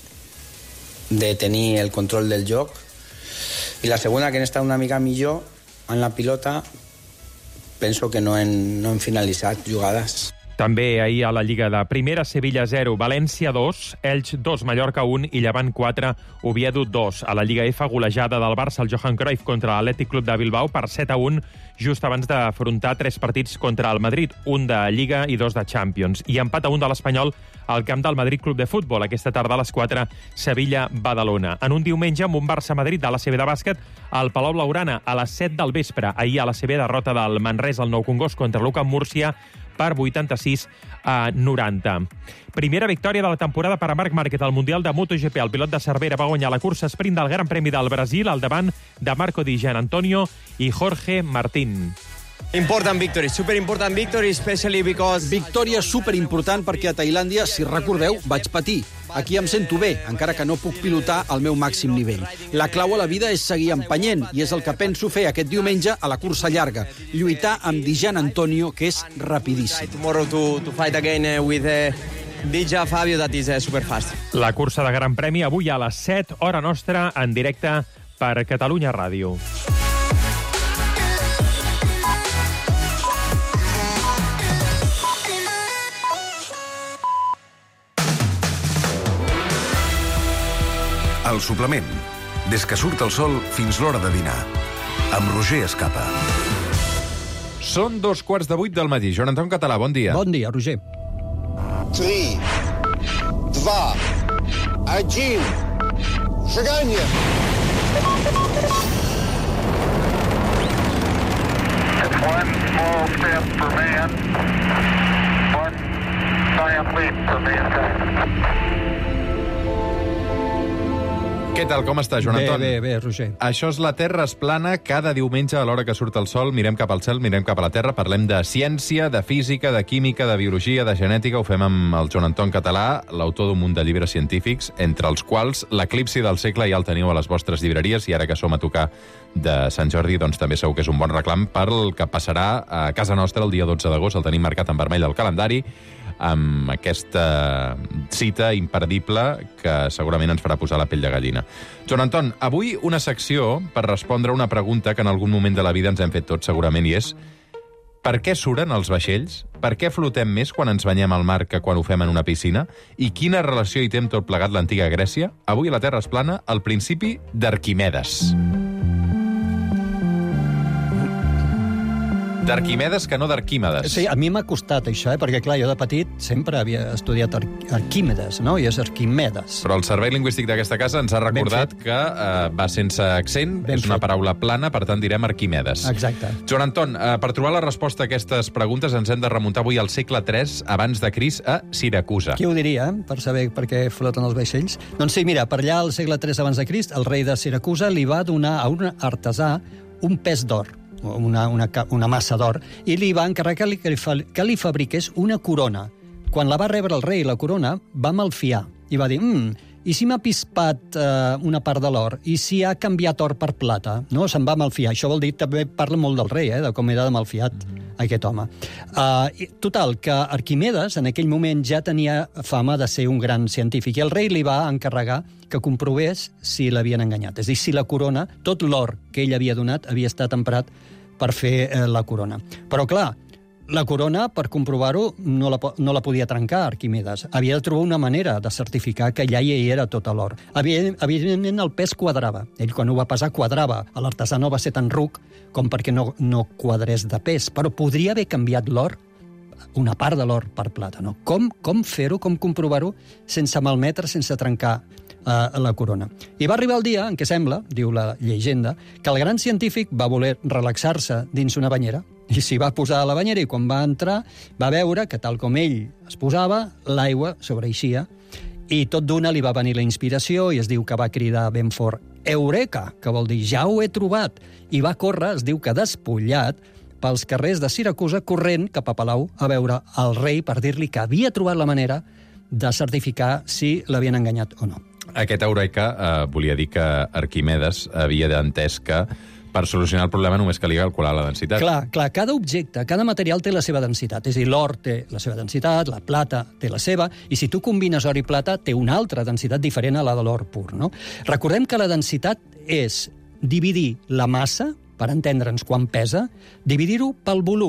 de tenir el control del joc. I la segona, que han estat una mica millor en la pilota, penso que no hem, no hem finalitzat jugades. També ahir a la Lliga de Primera, Sevilla zero, València dos, Elx dos, Mallorca un i Llevant quatre, Oviedo dos. A la Lliga F, golejada del Barça al Johan Cruyff contra l'Atlètic Club de Bilbao per set a un, just abans d'afrontar tres partits contra el Madrid, un de Lliga i dos de Champions. I empat a un de l'Espanyol al camp del Madrid Club de Futbol. Aquesta tarda a les quatre, Sevilla-Badalona. En un diumenge amb un Barça-Madrid de l'A C B de bàsquet al Palau Blaugrana a les set del vespre. Ahir a l'A C B derrota del Manresa al Nou Congost contra l'U C A M Múrcia per vuitanta-sis a noranta. Primera victòria de la temporada per a Marc Márquez al Mundial de MotoGP. El pilot de Cervera va guanyar la cursa sprint del Gran Premi del Brasil al davant de Marco Di Gianantonio i Jorge Martín. Important victory, super important victory, especially because... Victòria superimportant perquè a Tailàndia, si recordeu, vaig patir. Aquí em sento bé, encara que no puc pilotar al meu màxim nivell. La clau a la vida és seguir empenyent, i és el que penso fer aquest diumenge a la cursa llarga. Lluitar amb Di Gianantonio, que és rapidíssim. Tomorrow to, to fight again with uh, Dija Fabio, that is uh, super fast. La cursa de Gran Premi avui a les set, hora nostra, en directe per Catalunya Ràdio. El suplement. Des que surt el sol fins l'hora de dinar. Amb Roger Escapa. Són dos quarts de vuit del matí. Joan Anton Català, bon dia. Bon dia, Roger. Три, два, один. Шагание. It's one small step for man, one giant leap for mankind. Què tal, com està, Joan Anton? Bé, bé, bé, Roger. Això és La Terra es plana. Cada diumenge, a l'hora que surt el sol, mirem cap al cel, mirem cap a la Terra, parlem de ciència, de física, de química, de biologia, de genètica. Ho fem amb el Joan Anton Català, l'autor d'un munt de llibres científics, entre els quals l'Eclipsi del segle ja el teniu a les vostres llibreries, i ara que som a tocar de Sant Jordi, doncs també segur que és un bon reclam per el que passarà a casa nostra el dia dotze d'agost. El tenim marcat en vermell al calendari, amb aquesta cita imperdible que segurament ens farà posar la pell de gallina. Joan Anton, avui una secció per respondre a una pregunta que en algun moment de la vida ens hem fet tots segurament, i és: per què suren els vaixells? Per què flotem més quan ens banyem al mar que quan ho fem en una piscina? I quina relació hi té amb tot plegat l'antiga Grècia? Avui a La Terra es plana el principi d'Arquimedes. D'Arquimedes que no d'Arquímedes. Sí, a mi m'ha costat això, eh? Perquè, clar, jo de petit sempre havia estudiat Ar Arquímedes, no? I és Arquimedes. Però el servei lingüístic d'aquesta casa ens ha recordat que uh, va sense accent, ben és fet. Una paraula plana, per tant direm Arquimedes. Exacte. Joan Anton, uh, per trobar la resposta a aquestes preguntes ens hem de remuntar avui al segle tres abans de Crist a Siracusa. Qui ho diria, eh? Per saber per què floten els vaixells? Doncs sí, mira, per allà al segle tres abans de Crist, el rei de Siracusa li va donar a un artesà un pes d'or, Una, una, una massa d'or, i li va encarregar que li, que, li fa, que li fabriqués una corona. Quan la va rebre el rei, la corona, va malfiar i va dir, mm, i si m'ha pispat eh, una part de l'or? I si ha canviat or per plata? No? Se'n va malfiar. Això vol dir, també parla molt del rei, eh, de com era de malfiat mm-hmm. aquest home. Uh, total, que Arquimedes en aquell moment ja tenia fama de ser un gran científic, i el rei li va encarregar que comprovés si l'havien enganyat. És a dir, si la corona, tot l'or que ell havia donat, havia estat emprat per fer eh, la corona. Però, clar, la corona, per comprovar-ho, no, la, no la podia trencar, Arquimedes. Havia de trobar una manera de certificar que allà hi era tot l'or. Evidentment, el pes quadrava. Ell, quan ho va pesar, quadrava. L'artesà no va ser tan ruc com perquè no, no quadrés de pes, però podria haver canviat l'or, una part de l'or per plata. No? Com, com fer-ho, com comprovar-ho, sense malmetre, sense trencar a la corona. I va arribar el dia en què sembla, diu la llegenda, que el gran científic va voler relaxar-se dins una banyera i s'hi va posar a la banyera, i quan va entrar va veure que, tal com ell es posava, l'aigua sobreeixia, i tot d'una li va venir la inspiració i es diu que va cridar ben fort «Eureka!», que vol dir «ja ho he trobat!», i va córrer, es diu que despullat, pels carrers de Siracusa, corrent cap a Palau a veure el rei per dir-li que havia trobat la manera de certificar si l'havien enganyat o no. Aquest eureka eh, volia dir que Arquimedes havia d'entès que per solucionar el problema només calia calcular la densitat. Clar, clar, cada objecte, cada material té la seva densitat. És a dir, l'or té la seva densitat, la plata té la seva, i si tu combines or i plata, té una altra densitat diferent a la de l'or pur, no? Recordem que la densitat és dividir la massa, per entendre'ns quan pesa, dividir-ho pel volum.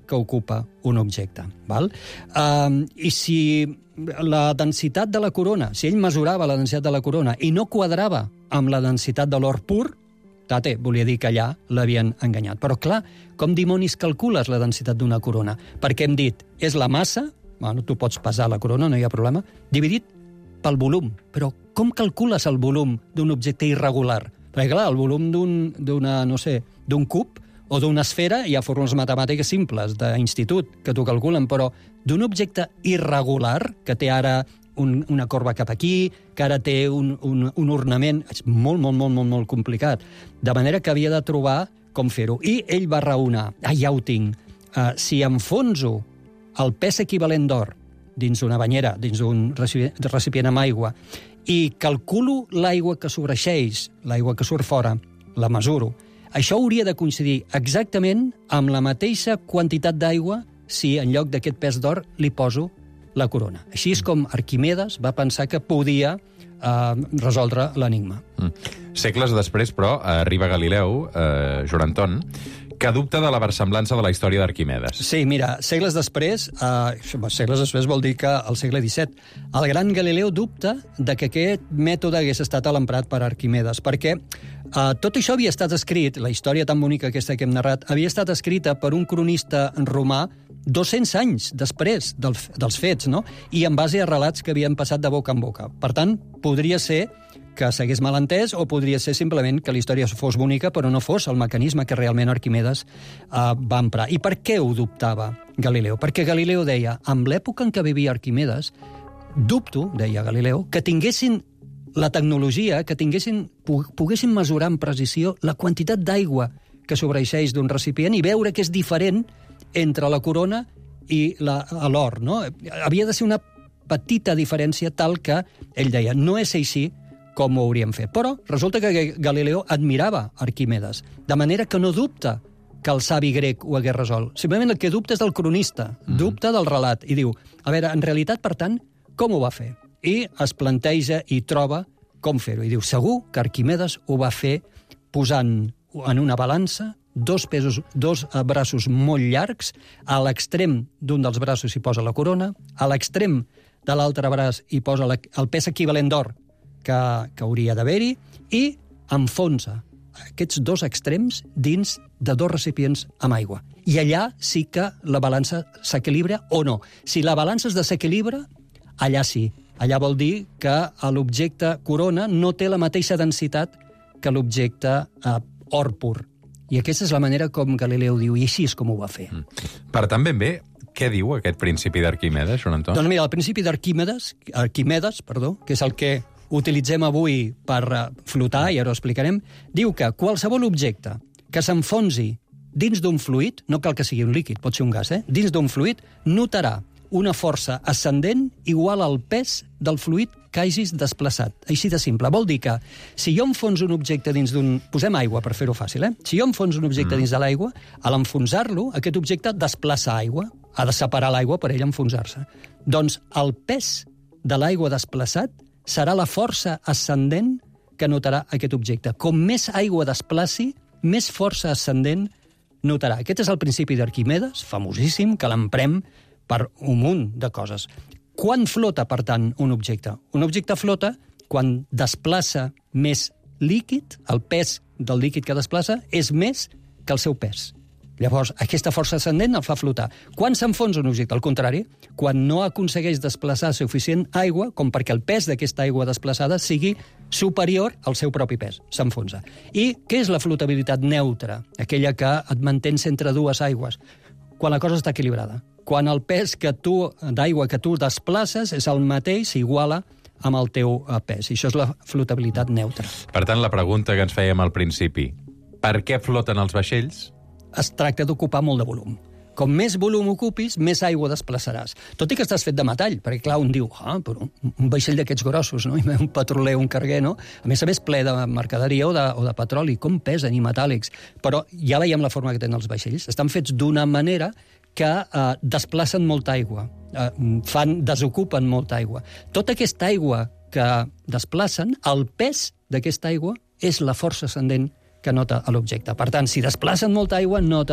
que ocupa un objecte. Val? Uh, I si la densitat de la corona, si ell mesurava la densitat de la corona i no quadrava amb la densitat de l'or pur, tate, volia dir que allà l'havien enganyat. Però clar, com dimonis calcules la densitat d'una corona? Perquè hem dit, és la massa, bueno, tu pots pesar la corona, no hi ha problema, dividit pel volum. Però com calcules el volum d'un objecte irregular? Perquè clar, el volum d'una, no sé, d'un cub o d'una esfera hi ha fórmules matemàtiques simples d'institut que t'ho calculen, però d'un objecte irregular, que té ara un, una corba cap aquí, que ara té un, un, un ornament, és molt, molt, molt, molt, molt complicat. De manera que havia de trobar com fer-ho. I ell va raonar, ah, ja ho tinc, uh, si enfonso el pes equivalent d'or dins d'una banyera, dins d'un recipient amb aigua, i calculo l'aigua que sobreixeix, l'aigua que surt fora, la mesuro, això hauria de coincidir exactament amb la mateixa quantitat d'aigua si en lloc d'aquest pes d'or li poso la corona. Així és com Arquimedes va pensar que podia eh, resoldre l'enigma. Mm. Segles després, però, arriba Galileu, eh, Joan Anton, que dubta de la versemblança de la història d'Arquimedes. Sí, mira, segles després, eh, segles després vol dir que al segle disset, el gran Galileu dubta de que aquest mètode hagués estat l'emprat per Arquimedes, perquè eh, tot això havia estat escrit, la història tan bonica aquesta que hem narrat, havia estat escrita per un cronista romà dos-cents anys després del, dels fets, no? I en base a relats que havien passat de boca en boca. Per tant, podria ser que s'hagués malentès o podria ser simplement que la història fos bonica però no fos el mecanisme que realment Arquimedes eh, va emprar. I per què ho dubtava Galileu? Perquè Galileu deia, en l'època en què vivia Arquimedes, dubto, deia Galileu, que tinguessin la tecnologia, que tinguessin, poguessin mesurar amb precisió la quantitat d'aigua que sobreixeix d'un recipient i veure que és diferent entre la corona i l'or, no? Havia de ser una petita diferència tal que ell deia, no és així com ho hauríem fet. Però resulta que Galileu admirava Arquimedes, de manera que no dubta que el savi grec ho hagués resolt. Simplement el que dubta és del cronista, mm. dubta del relat, i diu, a veure, en realitat, per tant, com ho va fer? I es planteja i troba com fer-ho. I diu, segur que Arquimedes ho va fer posant en una balança dos pesos, dos braços molt llargs, a l'extrem d'un dels braços hi posa la corona, a l'extrem de l'altre braç hi posa la, el pes equivalent d'or que, que hauria d'haver-hi, i enfonsa aquests dos extrems dins de dos recipients amb aigua. I allà sí que la balança s'equilibra o no. Si la balança es desequilibra, allà sí. Allà vol dir que l'objecte corona no té la mateixa densitat que l'objecte eh, or pur. I aquesta és la manera com Galileu diu, i així és com ho va fer. Mm. Per tant, ben bé, què diu aquest principi d'Arquimedes, Joan Anton? Doncs mira, el principi d'Arquimedes, Arquimedes, perdó, que és el que utilitzem avui per flotar, i ara ho explicarem, diu que qualsevol objecte que s'enfonsi dins d'un fluid, no cal que sigui un líquid, pot ser un gas, eh? dins d'un fluid, notarà una força ascendent igual al pes del fluid que hagis desplaçat. Així de simple. Vol dir que si jo enfonso un objecte dins d'un... Posem aigua, per fer-ho fàcil, eh? Si jo enfonso un objecte mm. dins de l'aigua, a l'enfonsar-lo, aquest objecte desplaça aigua. Ha de separar l'aigua per ell enfonsar-se. Doncs el pes de l'aigua desplaçat serà la força ascendent que notarà aquest objecte. Com més aigua desplaci, més força ascendent notarà. Aquest és el principi d'Arquimedes, famosíssim, que l'emprem per un munt de coses. Quan flota, per tant, un objecte? Un objecte flota quan desplaça més líquid, el pes del líquid que desplaça és més que el seu pes. Llavors, aquesta força ascendent el fa flotar. Quan s'enfonsa un objecte? Al contrari, quan no aconsegueix desplaçar suficient aigua com perquè el pes d'aquesta aigua desplaçada sigui superior al seu propi pes. S'enfonsa. I què és la flotabilitat neutra? Aquella que et mantens entre dues aigües. Quan la cosa està equilibrada. Quan el pes que tu d'aigua que tu desplaces és el mateix, s'iguala amb el teu pes. I això és la flotabilitat neutra. Per tant, la pregunta que ens fèiem al principi, per què floten els vaixells? Es tracta d'ocupar molt de volum. Com més volum ocupis, més aigua desplaçaràs. Tot i que estàs fet de metall, perquè clar, un diu, ah, però un vaixell d'aquests grossos, no? Un petroler, un carguer, no? A més a més, ple de mercaderia o de, o de petroli, com pesen i metàl·lics. Però ja veiem la forma que tenen els vaixells. Estan fets d'una manera que eh, desplacen molta aigua, eh, fan, desocupen molta aigua. Tota aquesta aigua que desplacen, el pes d'aquesta aigua és la força ascendent que nota l'objecte. Per tant, si desplacen molta aigua, noten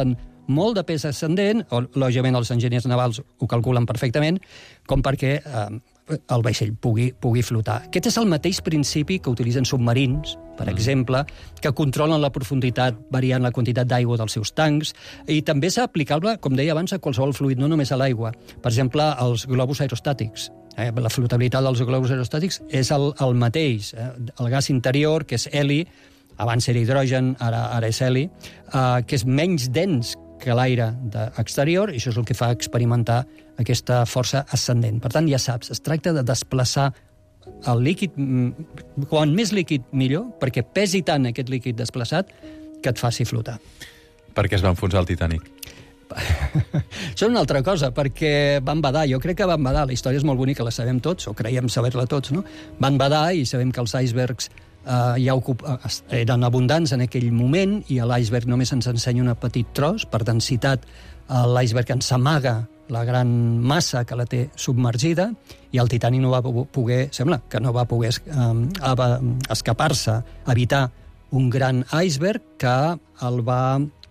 molt de pes ascendent, o, lògicament els enginyers navals ho calculen perfectament, com perquè eh, el vaixell pugui, pugui flotar. Aquest és el mateix principi que utilitzen submarins, per mm. exemple, que controlen la profunditat variant la quantitat d'aigua dels seus tancs, i també és aplicable, com deia abans, a qualsevol fluid, no només a l'aigua. Per exemple, els globus aerostàtics. Eh? La flotabilitat dels globus aerostàtics és el, el mateix. Eh? El gas interior, que és heli, abans era hidrogen, ara, ara és heli, eh, que és menys dens que l'aire exterior, i això és el que fa experimentar aquesta força ascendent. Per tant, ja saps, es tracta de desplaçar el líquid, quan més líquid millor, perquè pesi tant aquest líquid desplaçat que et faci flotar. Per què es va enfonsar el Titanic? Això és una altra cosa, perquè van badar, jo crec que van badar, la història és molt bonica, la sabem tots, o creiem saber-la tots, no? Van badar i sabem que els icebergs Uh, ja ocup... uh, eren abundants en aquell moment, i l'iceberg només ens ensenya un petit tros. Per densitat, uh, l'iceberg ens amaga la gran massa que la té submergida, i el Titanic no va poder, sembla que no va poder um, escapar-se, evitar un gran iceberg que el va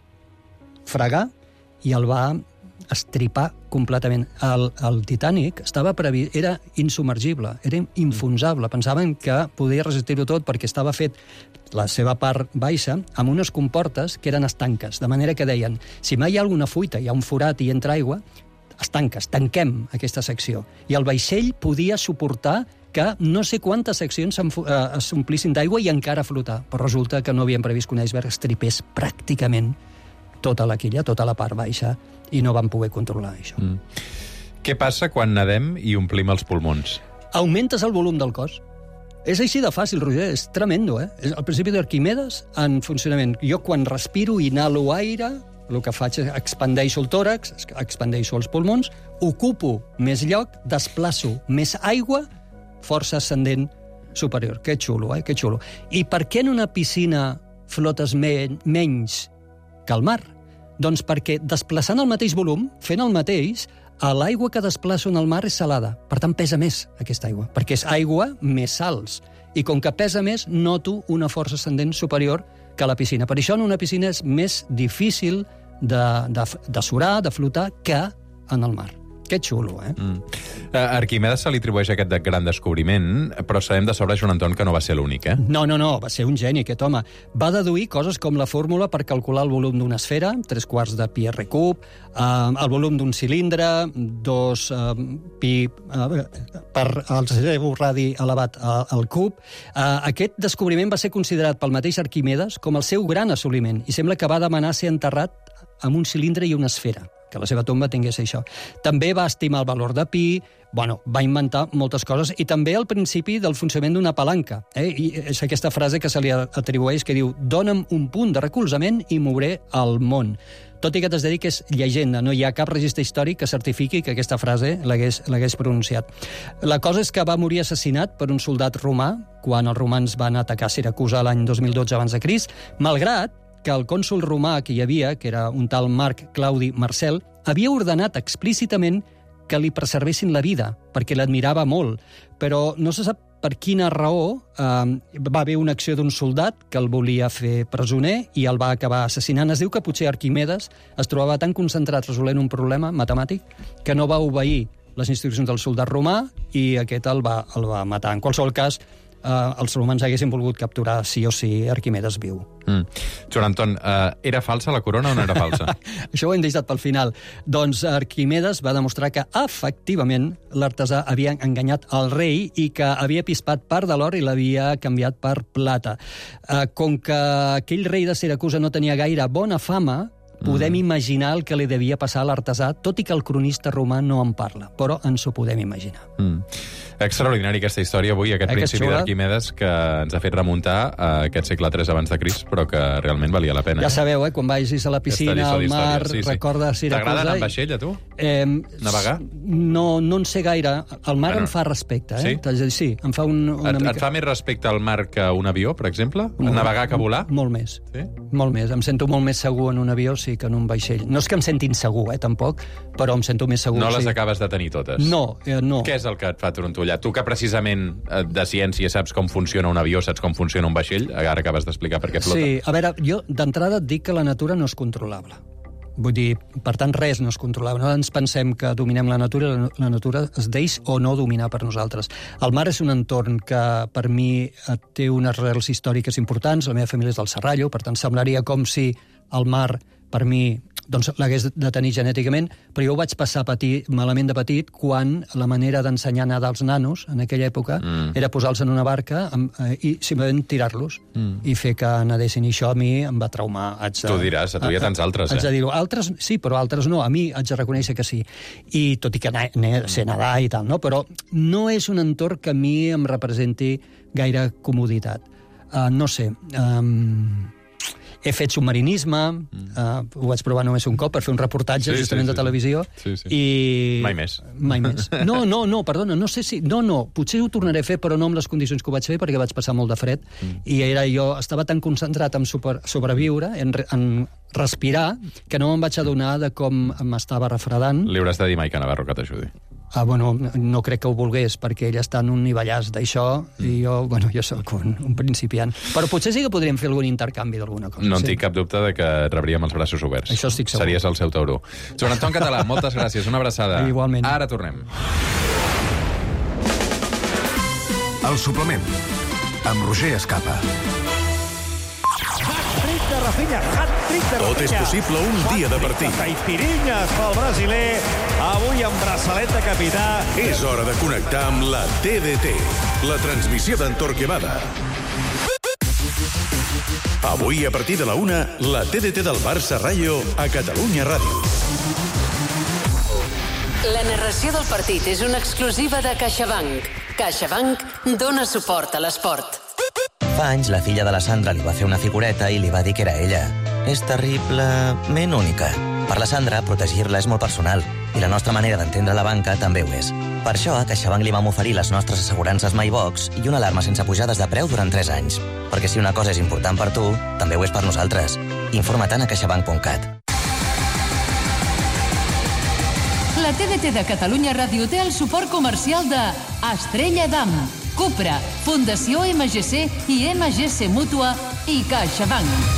fregar i el va estripar completament. El, el Titanic estava previst, era insubmergible, era infonsable. Pensaven que podia resistir-ho tot perquè estava fet la seva part baixa amb unes comportes que eren estanques, de manera que deien, si mai hi ha alguna fuita, hi ha un forat i entra aigua, estanques, tanquem aquesta secció. I el vaixell podia suportar que no sé quantes seccions s'omplissin d'aigua i encara flotar, però resulta que no havien previst que un iceberg estripés pràcticament tota la quilla, tota la part baixa, i no van poder controlar això. Mm. Què passa quan nedem i omplim els pulmons? Augmentes el volum del cos. És així de fàcil, Roger, és tremendo, eh? És el principi d'Arquimedes en funcionament. Jo, quan respiro i inhalo aire, el que faig és expandeixo el tòrax, expandeixo els pulmons, ocupo més lloc, desplaço més aigua, força ascendent superior. Que xulo, eh? Que xulo. I per què en una piscina flotes men menys que al mar? Doncs perquè desplaçant el mateix volum, fent el mateix, l'aigua que desplaço en el mar és salada. Per tant, pesa més aquesta aigua, perquè és aigua més sals. I com que pesa més, noto una força ascendent superior que a la piscina. Per això en una piscina és més difícil de, de, de surar, de flotar, que en el mar. Que xulo, eh? Mm. A Arquimedes se li atribueix aquest gran descobriment, però sabem de sobre, Joan Anton, que no va ser l'únic, eh? No, no, no, va ser un geni, aquest home. Va deduir coses com la fórmula per calcular el volum d'una esfera, tres quarts de pi r cub, eh, el volum d'un cilindre, dos eh, pi eh, per el zero radi elevat al cub. Eh, aquest descobriment va ser considerat pel mateix Arquimedes com el seu gran assoliment, i sembla que va demanar ser enterrat amb un cilindre i una esfera, que la seva tomba tingués això. També va estimar el valor de pi, bueno, va inventar moltes coses, i també el principi del funcionament d'una palanca. Eh? I és aquesta frase que se li atribueix, que diu, dona'm un punt de recolzament i mouré el món. Tot i que t'has de dir que és llegenda, no hi ha cap registre històric que certifiqui que aquesta frase l'hagués pronunciat. La cosa és que va morir assassinat per un soldat romà quan els romans van atacar Siracusa l'any dos mil dotze abans de Crist, malgrat que el cònsol romà que hi havia, que era un tal Marc Claudi Marcel, havia ordenat explícitament que li preservessin la vida, perquè l'admirava molt. Però no se sap per quina raó eh, va haver una acció d'un soldat que el volia fer presoner i el va acabar assassinant. Es diu que potser Arquimedes es trobava tan concentrat resolent un problema matemàtic que no va obeir les instruccions del soldat romà i aquest el va, el va matar. En qualsevol cas, Uh, els romans haguessin volgut capturar sí o sí Arquimedes viu. Mm. Joan Anton, uh, era falsa la corona o no era falsa? Això ho hem deixat pel final. Doncs Arquimedes va demostrar que, efectivament, l'artesà havia enganyat el rei i que havia pispat part de l'or i l'havia canviat per plata. Uh, com que aquell rei de Siracusa no tenia gaire bona fama, podem mm. imaginar el que li devia passar a l'artesà, tot i que el cronista romà no en parla, però ens ho podem imaginar. Mm. Extraordinari aquesta història avui, aquest eh, principi d'Arquimedes que ens ha fet remuntar a aquest segle tres abans de Crist, però que realment valia la pena. Ja sabeu, eh, quan vagis a la piscina, al mar, sí, sí. Recorda Siracusa... T'agrada anar en vaixell, a tu? Eh, Navegar? No, no en sé gaire. El mar bueno, em fa respecte, eh? Sí? Sí, em fa un, una et, mica... Et fa més respecte al mar que un avió, per exemple? No, navegar que volar? Molt més. Sí? Molt més. Em sento molt més segur en un avió, sí, que en un vaixell. No és que em senti insegur, eh, tampoc, però em sento més segur. No les sí. acabes de tenir totes? No, eh, no. Què és el que et fa trontollar? Tu que precisament de ciència saps com funciona un avió, saps com funciona un vaixell, ara acabes d'explicar per què flota. Sí, a veure, jo d'entrada et dic que la natura no és controlable. Vull dir, per tant, res no es controlava. No ens pensem que dominem la natura, la, la natura es deix o no dominar per nosaltres. El mar és un entorn que, per mi, té unes arrels històriques importants. La meva família és del Serrallo, per tant, semblaria com si el mar, per mi, doncs l'hagués de tenir genèticament, però jo ho vaig passar patir, malament de petit quan la manera d'ensenyar a nedar als nanos, en aquella època, mm. era posar-los en una barca amb, eh, i simplement tirar-los mm. i fer que nedessin. I això a mi em va traumar. Haig de, tu diràs, a tu hi ha tants altres, eh? Haig de dir-ho. Altres sí, però altres no. A mi haig de reconèixer que sí. I tot i que sé nedar i tal, no? Però no és un entorn que a mi em representi gaire comoditat. Uh, no sé... Um, He fet submarinisme, mm. uh, ho vaig provar només un cop per fer un reportatge sí, justament sí, sí, de televisió. Sí, sí. I... Mai més. Mai més. No, no, no, perdona, no sé si... No, no, potser ho tornaré a fer, però no amb les condicions que ho vaig fer, perquè vaig passar molt de fred, mm. i era jo, estava tan concentrat en super, sobreviure, en, en respirar, que no me'n vaig adonar de com m'estava refredant. Li hauràs de dir Maica Navarro que t'ajudi. Ah, bueno, no crec que ho volgués, perquè ell està en un nivellàs d'això, mm. i jo, bueno, jo sóc un, un principiant. Però potser sí que podríem fer algun intercanvi d'alguna cosa. No en sí. tinc cap dubte de que rebríem els braços oberts. Això estic segur. Series el seu tauró. Joan Anton Català, moltes gràcies, una abraçada. Igualment. Ara tornem. El suplement, amb Roger Escapa. De Rafinha, hat-trick de Rafinha. Tot és possible un dia de partit. Caipirinhas pel brasiler, avui amb braçalet de capità. És hora de connectar amb la T D T, la transmissió d'en Torquemada. Avui, a partir de la una, la T D T del Barça Rayo a Catalunya Ràdio. La narració del partit és una exclusiva de CaixaBank. CaixaBank dona suport a l'esport. Fa anys, la filla de la Sandra li va fer una figureta i li va dir que era ella. És terriblement única. Per la Sandra, protegir-la és molt personal, i la nostra manera d'entendre la banca també ho és. Per això, a CaixaBank li vam oferir les nostres assegurances MyBox i una alarma sense pujades de preu durant tres anys. Perquè si una cosa és important per tu, també ho és per nosaltres. Informa-te'n a caixabank punt cat. La T D T de Catalunya Ràdio té el suport comercial de Estrella Damm, Cupra, Fundació M G C i M G C Mútua i CaixaBank.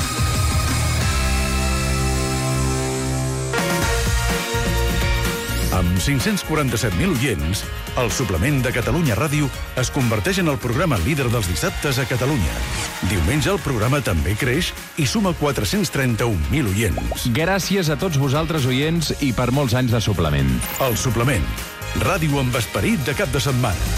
Amb cinc-cents quaranta-set mil oients, el suplement de Catalunya Ràdio es converteix en el programa líder dels dissabtes a Catalunya. Diumenge el programa també creix i suma quatre-cents trenta-un mil oients. Gràcies a tots vosaltres, oients, i per molts anys de suplement. El suplement. Ràdio amb esperit de cap de setmana.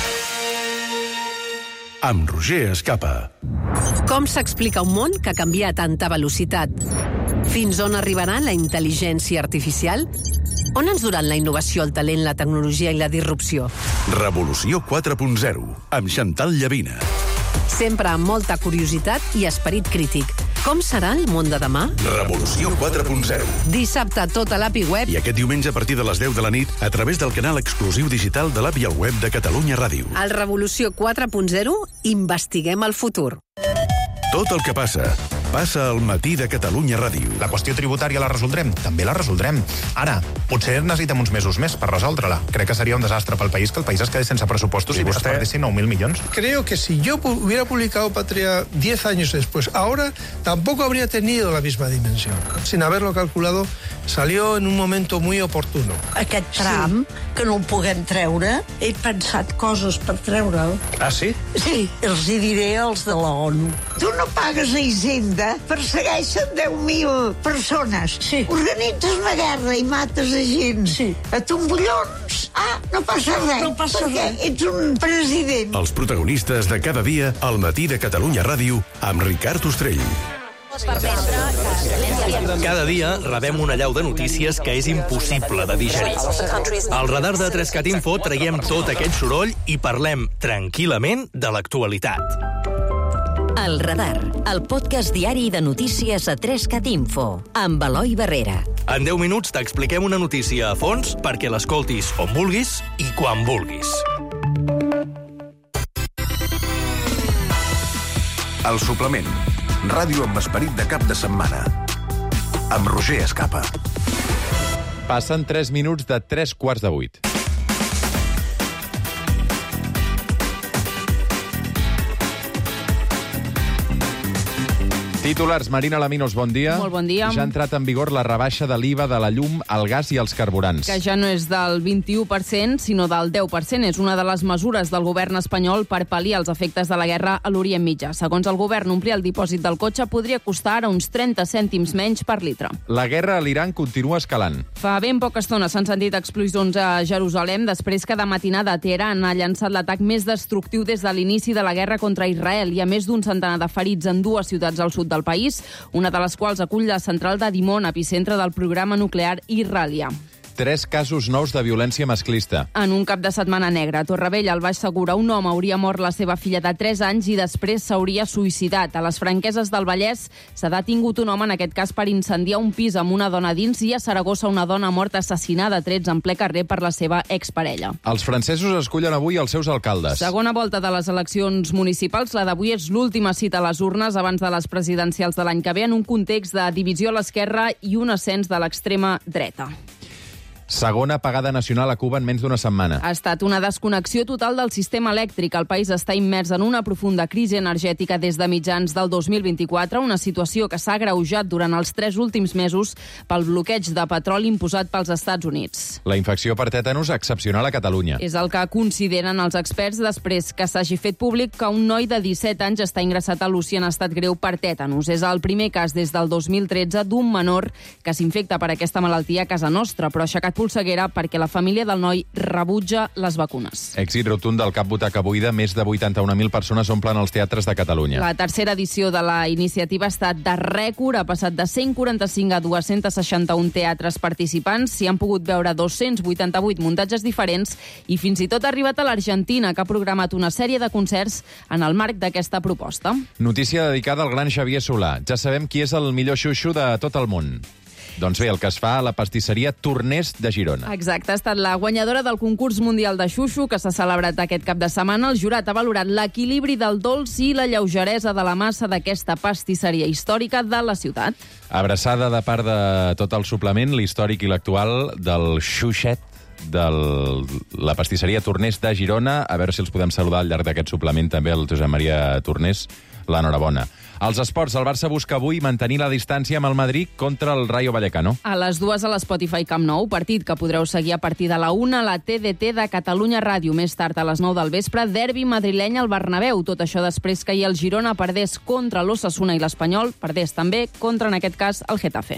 Amb Roger Escapa. Com s'explica un món que canvia a tanta velocitat? Fins on arribarà la intel·ligència artificial? On ens duran la innovació, el talent, la tecnologia i la disrupció? Revolució quatre punt zero, amb Chantal Llavina. Sempre amb molta curiositat i esperit crític. Com serà el món de demà? Revolució quatre punt zero. Dissabte tot a l'A P I Web. I aquest diumenge a partir de les deu de la nit a través del canal exclusiu digital de l'A P I al web de Catalunya Ràdio. Al Revolució quatre punt zero investiguem el futur. Tot el que passa, passa al matí de Catalunya Ràdio. La qüestió tributària la resoldrem? També la resoldrem. Ara, potser necessitem uns mesos més per resoldre-la. Crec que seria un desastre pel país que el país es quedés sense pressupostos y, y usted... es perdessin nou mil milions. Creo que si yo hubiera publicado Patria diez años después, ahora tampoco habría tenido la misma dimensión. Sin haberlo calculado, salió en un momento muy oportuno. Aquest tram, sí. que no el puguem treure, he pensat coses per treure'l. Ah, sí? Sí, els hi diré als de la ONU. Tu no pagues a Hisenda, persegueixen deu mil persones. Sí. Organitzes una guerra i mates a gent. Sí. A tombollons. Ah, no passa res. No passa perquè res. Ets un president. Els protagonistes de cada dia al matí de Catalunya Ràdio amb Ricard Ostrell. Cada dia rebem una allau de notícies que és impossible de digerir. Al radar de tres cat Info traiem tot aquest soroll i parlem tranquil·lament de l'actualitat. El Radar, el podcast diari de notícies a tres cat Info, amb Eloi Barrera. En deu minuts t'expliquem una notícia a fons perquè l'escoltis on vulguis i quan vulguis. El suplement. Ràdio amb esperit de cap de setmana. Amb Roger Escapa. Passen tres minuts de tres quarts de vuit. Titulars, Marina Laminos, bon dia. Molt bon dia. Ja ha entrat en vigor la rebaixa de l'I V A de la llum, el gas i els carburants. Que ja no és del vint-i-u per cent, sinó del deu per cent. És una de les mesures del govern espanyol per pal·liar els efectes de la guerra a l'Orient Mitjà. Segons el govern, omplir el dipòsit del cotxe podria costar ara uns trenta cèntims menys per litre. La guerra a l'Iran continua escalant. Fa ben poca estona s'han sentit explosions a Jerusalem després que de matinada Teheran ha llançat l'atac més destructiu des de l'inici de la guerra contra Israel. Hi ha més d'un centenar de ferits en dues ciutats al sud del país, una de les quals acull la central de Dimon, epicentre del programa nuclear israelià. Tres casos nous de violència masclista. En un cap de setmana negre, a Torrevella, al Baix Segura, un home hauria mort la seva filla de tres anys i després s'hauria suïcidat. A les Franqueses del Vallès s'ha detingut un home, en aquest cas per incendiar un pis amb una dona dins, i a Saragossa una dona morta assassinada a trets en ple carrer per la seva exparella. Els francesos escullen avui els seus alcaldes. Segona volta de les eleccions municipals. La d'avui és l'última cita a les urnes abans de les presidencials de l'any que ve, en un context de divisió a l'esquerra i un ascens de l'extrema dreta. Segona apagada nacional a Cuba en menys d'una setmana. Ha estat una desconnexió total del sistema elèctric. El país està immers en una profunda crisi energètica des de mitjans del dos mil vint-i-quatre, una situació que s'ha agreujat durant els tres últims mesos pel bloqueig de petroli imposat pels Estats Units. La infecció per tètanus excepcional a Catalunya. És el que consideren els experts després que s'hagi fet públic que un noi de disset anys està ingressat a l'U C I en estat greu per tètanus. És el primer cas des del dos mil tretze d'un menor que s'infecta per aquesta malaltia a casa nostra, però ha aixecat polseguera perquè la família del noi rebutja les vacunes. Èxit rotund del Cap Butaca Buida. Més de vuitanta-una mil persones omplen els teatres de Catalunya. La tercera edició de la iniciativa ha estat de rècord. Ha passat de cent quaranta-cinc a dos-cents seixanta-un teatres participants. S'hi han pogut veure dos-cents vuitanta-vuit muntatges diferents i fins i tot ha arribat a l'Argentina, que ha programat una sèrie de concerts en el marc d'aquesta proposta. Notícia dedicada al gran Xavier Solà. Ja sabem qui és el millor xuxo de tot el món. Doncs bé, el que es fa a la pastisseria Tornés de Girona. Exacte, ha estat la guanyadora del concurs mundial de xuxo que s'ha celebrat aquest cap de setmana. El jurat ha valorat l'equilibri del dolç i la lleugeresa de la massa d'aquesta pastisseria històrica de la ciutat. Abraçada de part de tot el suplement, l'històric i l'actual del xuxet de la pastisseria Tornés de Girona. A veure si els podem saludar al llarg d'aquest suplement també el Josep Maria Tornés. L'enhorabona. Als esports, el Barça busca avui mantenir la distància amb el Madrid contra el Rayo Vallecano. A les dues a l'Spotify Camp Nou, partit que podreu seguir a partir de la una a la T D T de Catalunya Ràdio. Més tard, a les nou del vespre, derbi madrileny al Bernabéu. Tot això després que ahir el Girona perdés contra l'Osasuna i l'Espanyol, perdés també contra, en aquest cas, el Getafe.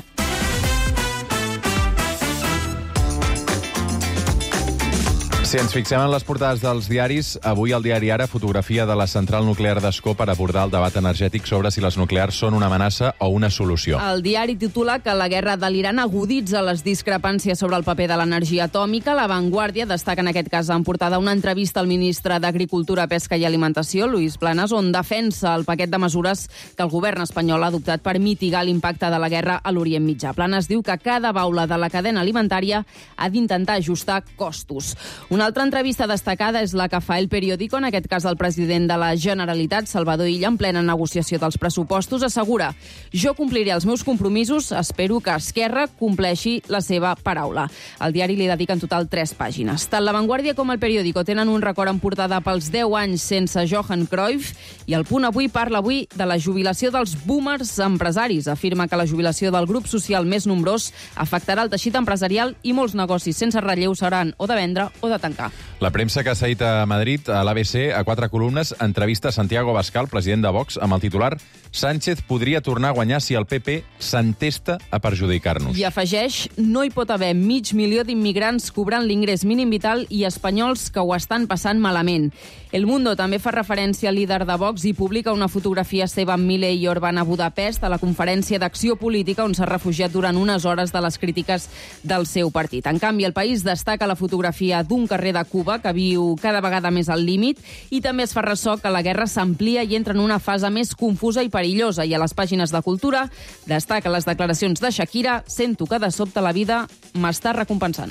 Si ens fixem en les portades dels diaris, avui al diari Ara, fotografia de la central nuclear d'Ascó per abordar el debat energètic sobre si les nuclears són una amenaça o una solució. El diari titula que la guerra de l'Iran aguditza les discrepàncies sobre el paper de l'energia atòmica. La Vanguardia destaca en aquest cas en portada una entrevista al ministre d'Agricultura, Pesca i Alimentació, Luis Planas, on defensa el paquet de mesures que el govern espanyol ha adoptat per mitigar l'impacte de la guerra a l'Orient Mitjà. Planas diu que cada baula de la cadena alimentària ha d'intentar ajustar costos. Una altra entrevista destacada és la que fa El Periódico, en aquest cas el president de la Generalitat, Salvador Illa, en plena negociació dels pressupostos, assegura: jo compliré els meus compromisos, espero que Esquerra compleixi la seva paraula. El diari li dedica en total tres pàgines. Tant La Vanguardia com El Periódico tenen un record en portada pels deu anys sense Johan Cruyff, i El Punt avui parla avui de la jubilació dels boomers empresaris. Afirma que la jubilació del grup social més nombrós afectarà el teixit empresarial i molts negocis sense relleu seran o de vendre o de tancar. La premsa que s'ha dit a Madrid, a l'A B C, a quatre columnes, entrevista a Santiago Abascal, president de Vox, amb el titular: Sánchez podria tornar a guanyar si el P P s'entesta a perjudicar-nos. I afegeix: no hi pot haver mig milió d'immigrants cobrant l'ingrés mínim vital i espanyols que ho estan passant malament. El Mundo també fa referència al líder de Vox i publica una fotografia seva amb Milei i Orbán a Budapest, a la conferència d'acció política on s'ha refugiat durant unes hores de les crítiques del seu partit. En canvi, El País destaca la fotografia d'un carrer de Cuba que viu cada vegada més al límit, i també es fa ressò que la guerra s'amplia i entra en una fase més confusa i perillosa. I a les pàgines de Cultura destaca les declaracions de Shakira: sento que de sobte la vida m'està recompensant.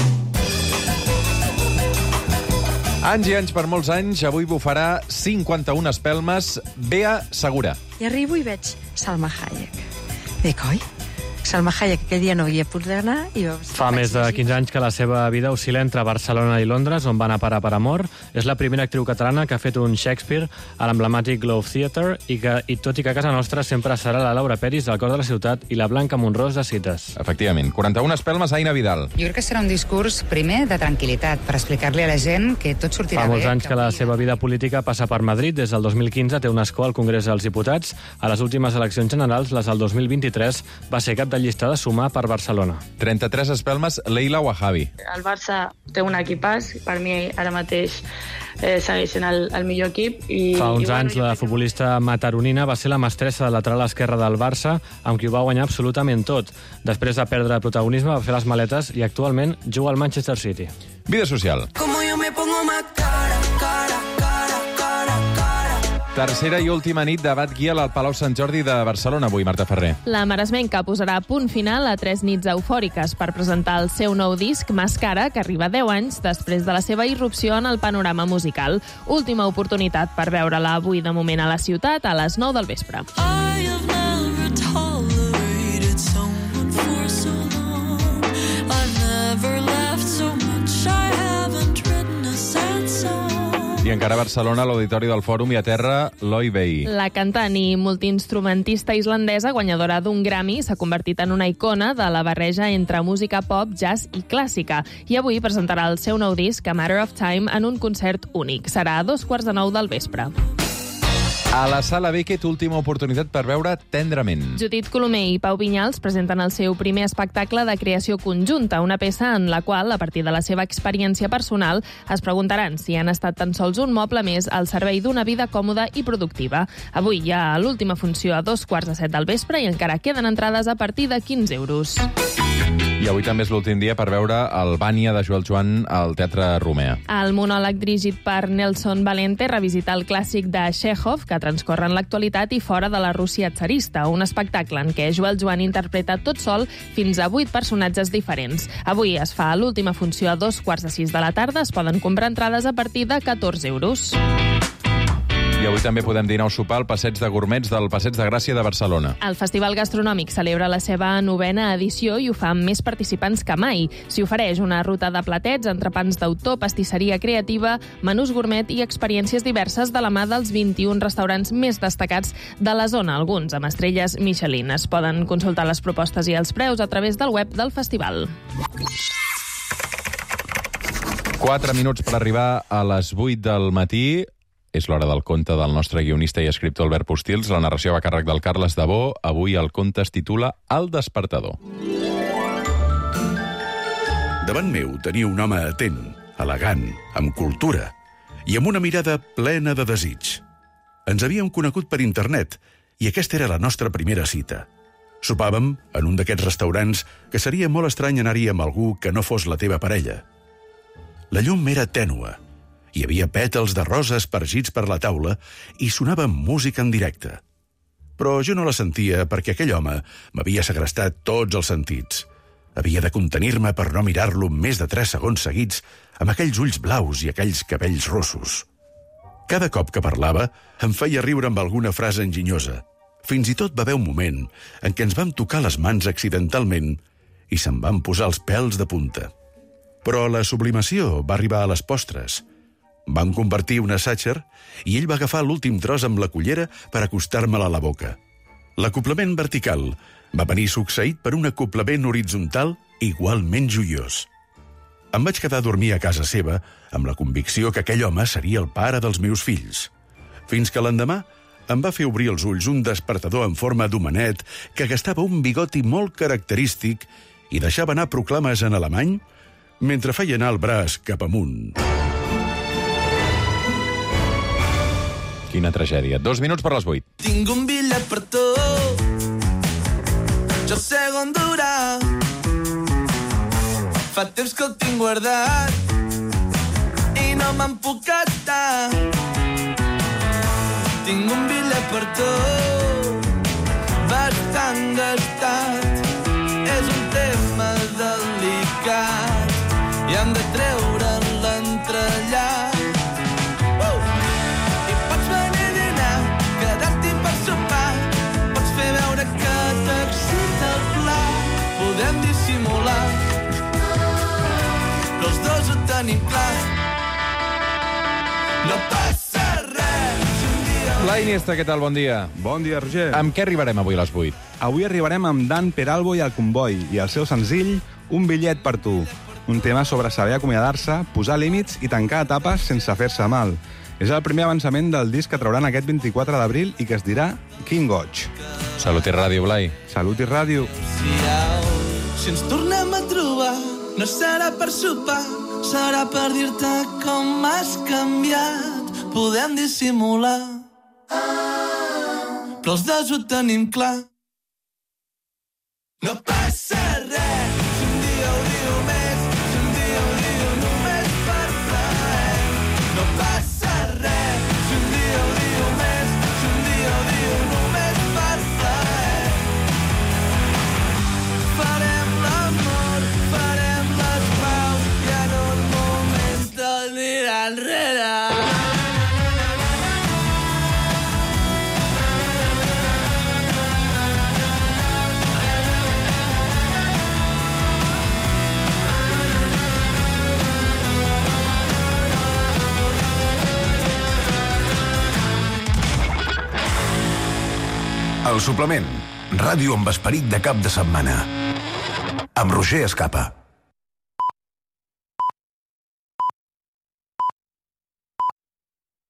Anys i anys per molts anys, avui bufarà cinquanta-una espelmes Bea Segura. I arribo i veig Salma Hayek. Dic, oi? Salma Hayek, que aquell dia no havia pogut anar. I jo... Fa més de quinze anys que la seva vida oscil·la entre Barcelona i Londres, on va anar a parar per amor. És la primera actriu catalana que ha fet un Shakespeare a l'emblemàtic Globe Theatre i, que, i tot i que a casa nostra sempre serà la Laura Peris del cor de la ciutat i la Blanca Monrós de Cites. Efectivament. quaranta-una espelmes, Aina Vidal. Jo crec que serà un discurs, primer, de tranquil·litat, per explicar-li a la gent que tot sortirà bé. Fa molts bé, anys que la seva vida política passa per Madrid. Des del dos mil quinze té un escó al Congrés dels Diputats. A les últimes eleccions generals, les del dos mil vint-i-tres, va ser cap de llista de Sumar per Barcelona. trenta-tres espelmes, Leila Wahabi. El Barça té un equipàs, per mi ara mateix eh, segueix sent el, el millor equip. I, Fa uns i, anys bueno, la futbolista mataronina va ser la mestressa de lateral esquerra del Barça, amb qui ho va guanyar absolutament tot. Després de perdre protagonisme va fer les maletes i actualment juga al Manchester City. Vida social. Como yo me pongo más cara, cara, cara, cara, cara. Tercera i última nit de Bat Guial al Palau Sant Jordi de Barcelona, avui, Marta Ferrer. La maresmenca posarà punt final a tres nits eufòriques per presentar el seu nou disc, Mascara, que arriba deu anys després de la seva irrupció en el panorama musical. Última oportunitat per veure-la avui de moment a la ciutat a les nou del vespre. I have never tolerated someone for so long. I've never laughed so much. I haven't written a sad song. I encara a Barcelona, a l'Auditori del Fòrum, i a terra, Loi Vei. La cantant i multiinstrumentista islandesa, guanyadora d'un Grammy, s'ha convertit en una icona de la barreja entre música pop, jazz i clàssica. I avui presentarà el seu nou disc, A Matter of Time, en un concert únic. Serà a dos quarts de nou del vespre. A la Sala Beckett, última oportunitat per veure Tendrament. Judit Colomer i Pau Vinyals presenten el seu primer espectacle de creació conjunta, una peça en la qual, a partir de la seva experiència personal, es preguntaran si han estat tan sols un moble més al servei d'una vida còmoda i productiva. Avui hi ha l'última funció a dos quarts de set del vespre i encara queden entrades a partir de quinze euros. I avui també és l'últim dia per veure el Vània de Joel Joan al Teatre Romea. El monòleg dirigit per Nelson Valente revisita el clàssic de Chekhov, que transcorre en l'actualitat i fora de la Rússia tsarista, un espectacle en què Joel Joan interpreta tot sol fins a vuit personatges diferents. Avui es fa l'última funció a dos quarts de sis de la tarda. Es poden comprar entrades a partir de catorze euros. I avui també podem dinar o sopar al Passeig de Gourmets del Passeig de Gràcia de Barcelona. El Festival Gastronòmic celebra la seva novena edició i ho fa amb més participants que mai. S'hi ofereix una ruta de platets, entrepans d'autor, pastisseria creativa, menús gourmet i experiències diverses de la mà dels vint-i-un restaurants més destacats de la zona, alguns amb estrelles Michelin. Es poden consultar les propostes i els preus a través del web del festival. Quatre minuts per arribar a les vuit del matí. És l'hora del conte del nostre guionista i escriptor Albert Postils. La narració va a càrrec del Carles Dabó. Avui el conte es titula El despertador. Davant meu tenia un home atent, elegant, amb cultura i amb una mirada plena de desig. Ens havíem conegut per internet i aquesta era la nostra primera cita. Sopàvem en un d'aquests restaurants que seria molt estrany anar-hi amb algú que no fos la teva parella. La llum era tènue. Hi havia pètals de rosa espargits per la taula i sonava música en directe. Però jo no la sentia perquè aquell home m'havia segrestat tots els sentits. Havia de contenir-me per no mirar-lo més de tres segons seguits amb aquells ulls blaus i aquells cabells rossos. Cada cop que parlava em feia riure amb alguna frase enginyosa. Fins i tot va haver un moment en què ens vam tocar les mans accidentalment i se'm van posar els pèls de punta. Però la sublimació va arribar a les postres. Vam convertir una sàcher i ell va agafar l'últim tros amb la cullera per acostar-me-la a la boca. L'acoplament vertical va venir succeït per un acoplament horitzontal igualment joiós. Em vaig quedar a dormir a casa seva amb la convicció que aquell home seria el pare dels meus fills. Fins que l'endemà em va fer obrir els ulls un despertador en forma d'homenet que gastava un bigoti molt característic i deixava anar proclames en alemany mentre feia anar el braç cap amunt. Quina tragèdia. Dos minuts per les vuit. Tinc un bitllet per tu, jo sé on durà. Fa temps que el tinc guardat i no me'n puc gastar. Tinc un bitllet per tu, bastant gastat. És un tema delicat i hem de treure'n l'entrellat. Pots fer veure que t'excita el pla. No passa res. Blai Iniesta, què tal? Bon dia. Bon dia, Roger. Amb què arribarem avui a les vuit? Avui arribarem amb Dan Peralbo i el Comboi i el seu senzill Un bitllet per tu. Un tema sobre saber acomiadar-se, posar límits i tancar etapes sense fer-se mal. És el primer avançament del disc que trauran aquest vint-i-quatre d'abril i que es dirà King Goig. Salut i ràdio, Blai. Salut i ràdio. Si ens tornem a trobar, no serà per sopar, serà per dir-te com has canviat. Podem dissimular, però els dos ho tenim clar. No passa res, si un dia ho diu més, si un dia ho diu només per plaer. No passa res, si un dia ho diu més, si un dia ho diu només per plaer. Farem l'amor, farem les paus i en un moment tot anirà enrere. El suplement. Ràdio amb esperit de cap de setmana. Amb Roger Escapa.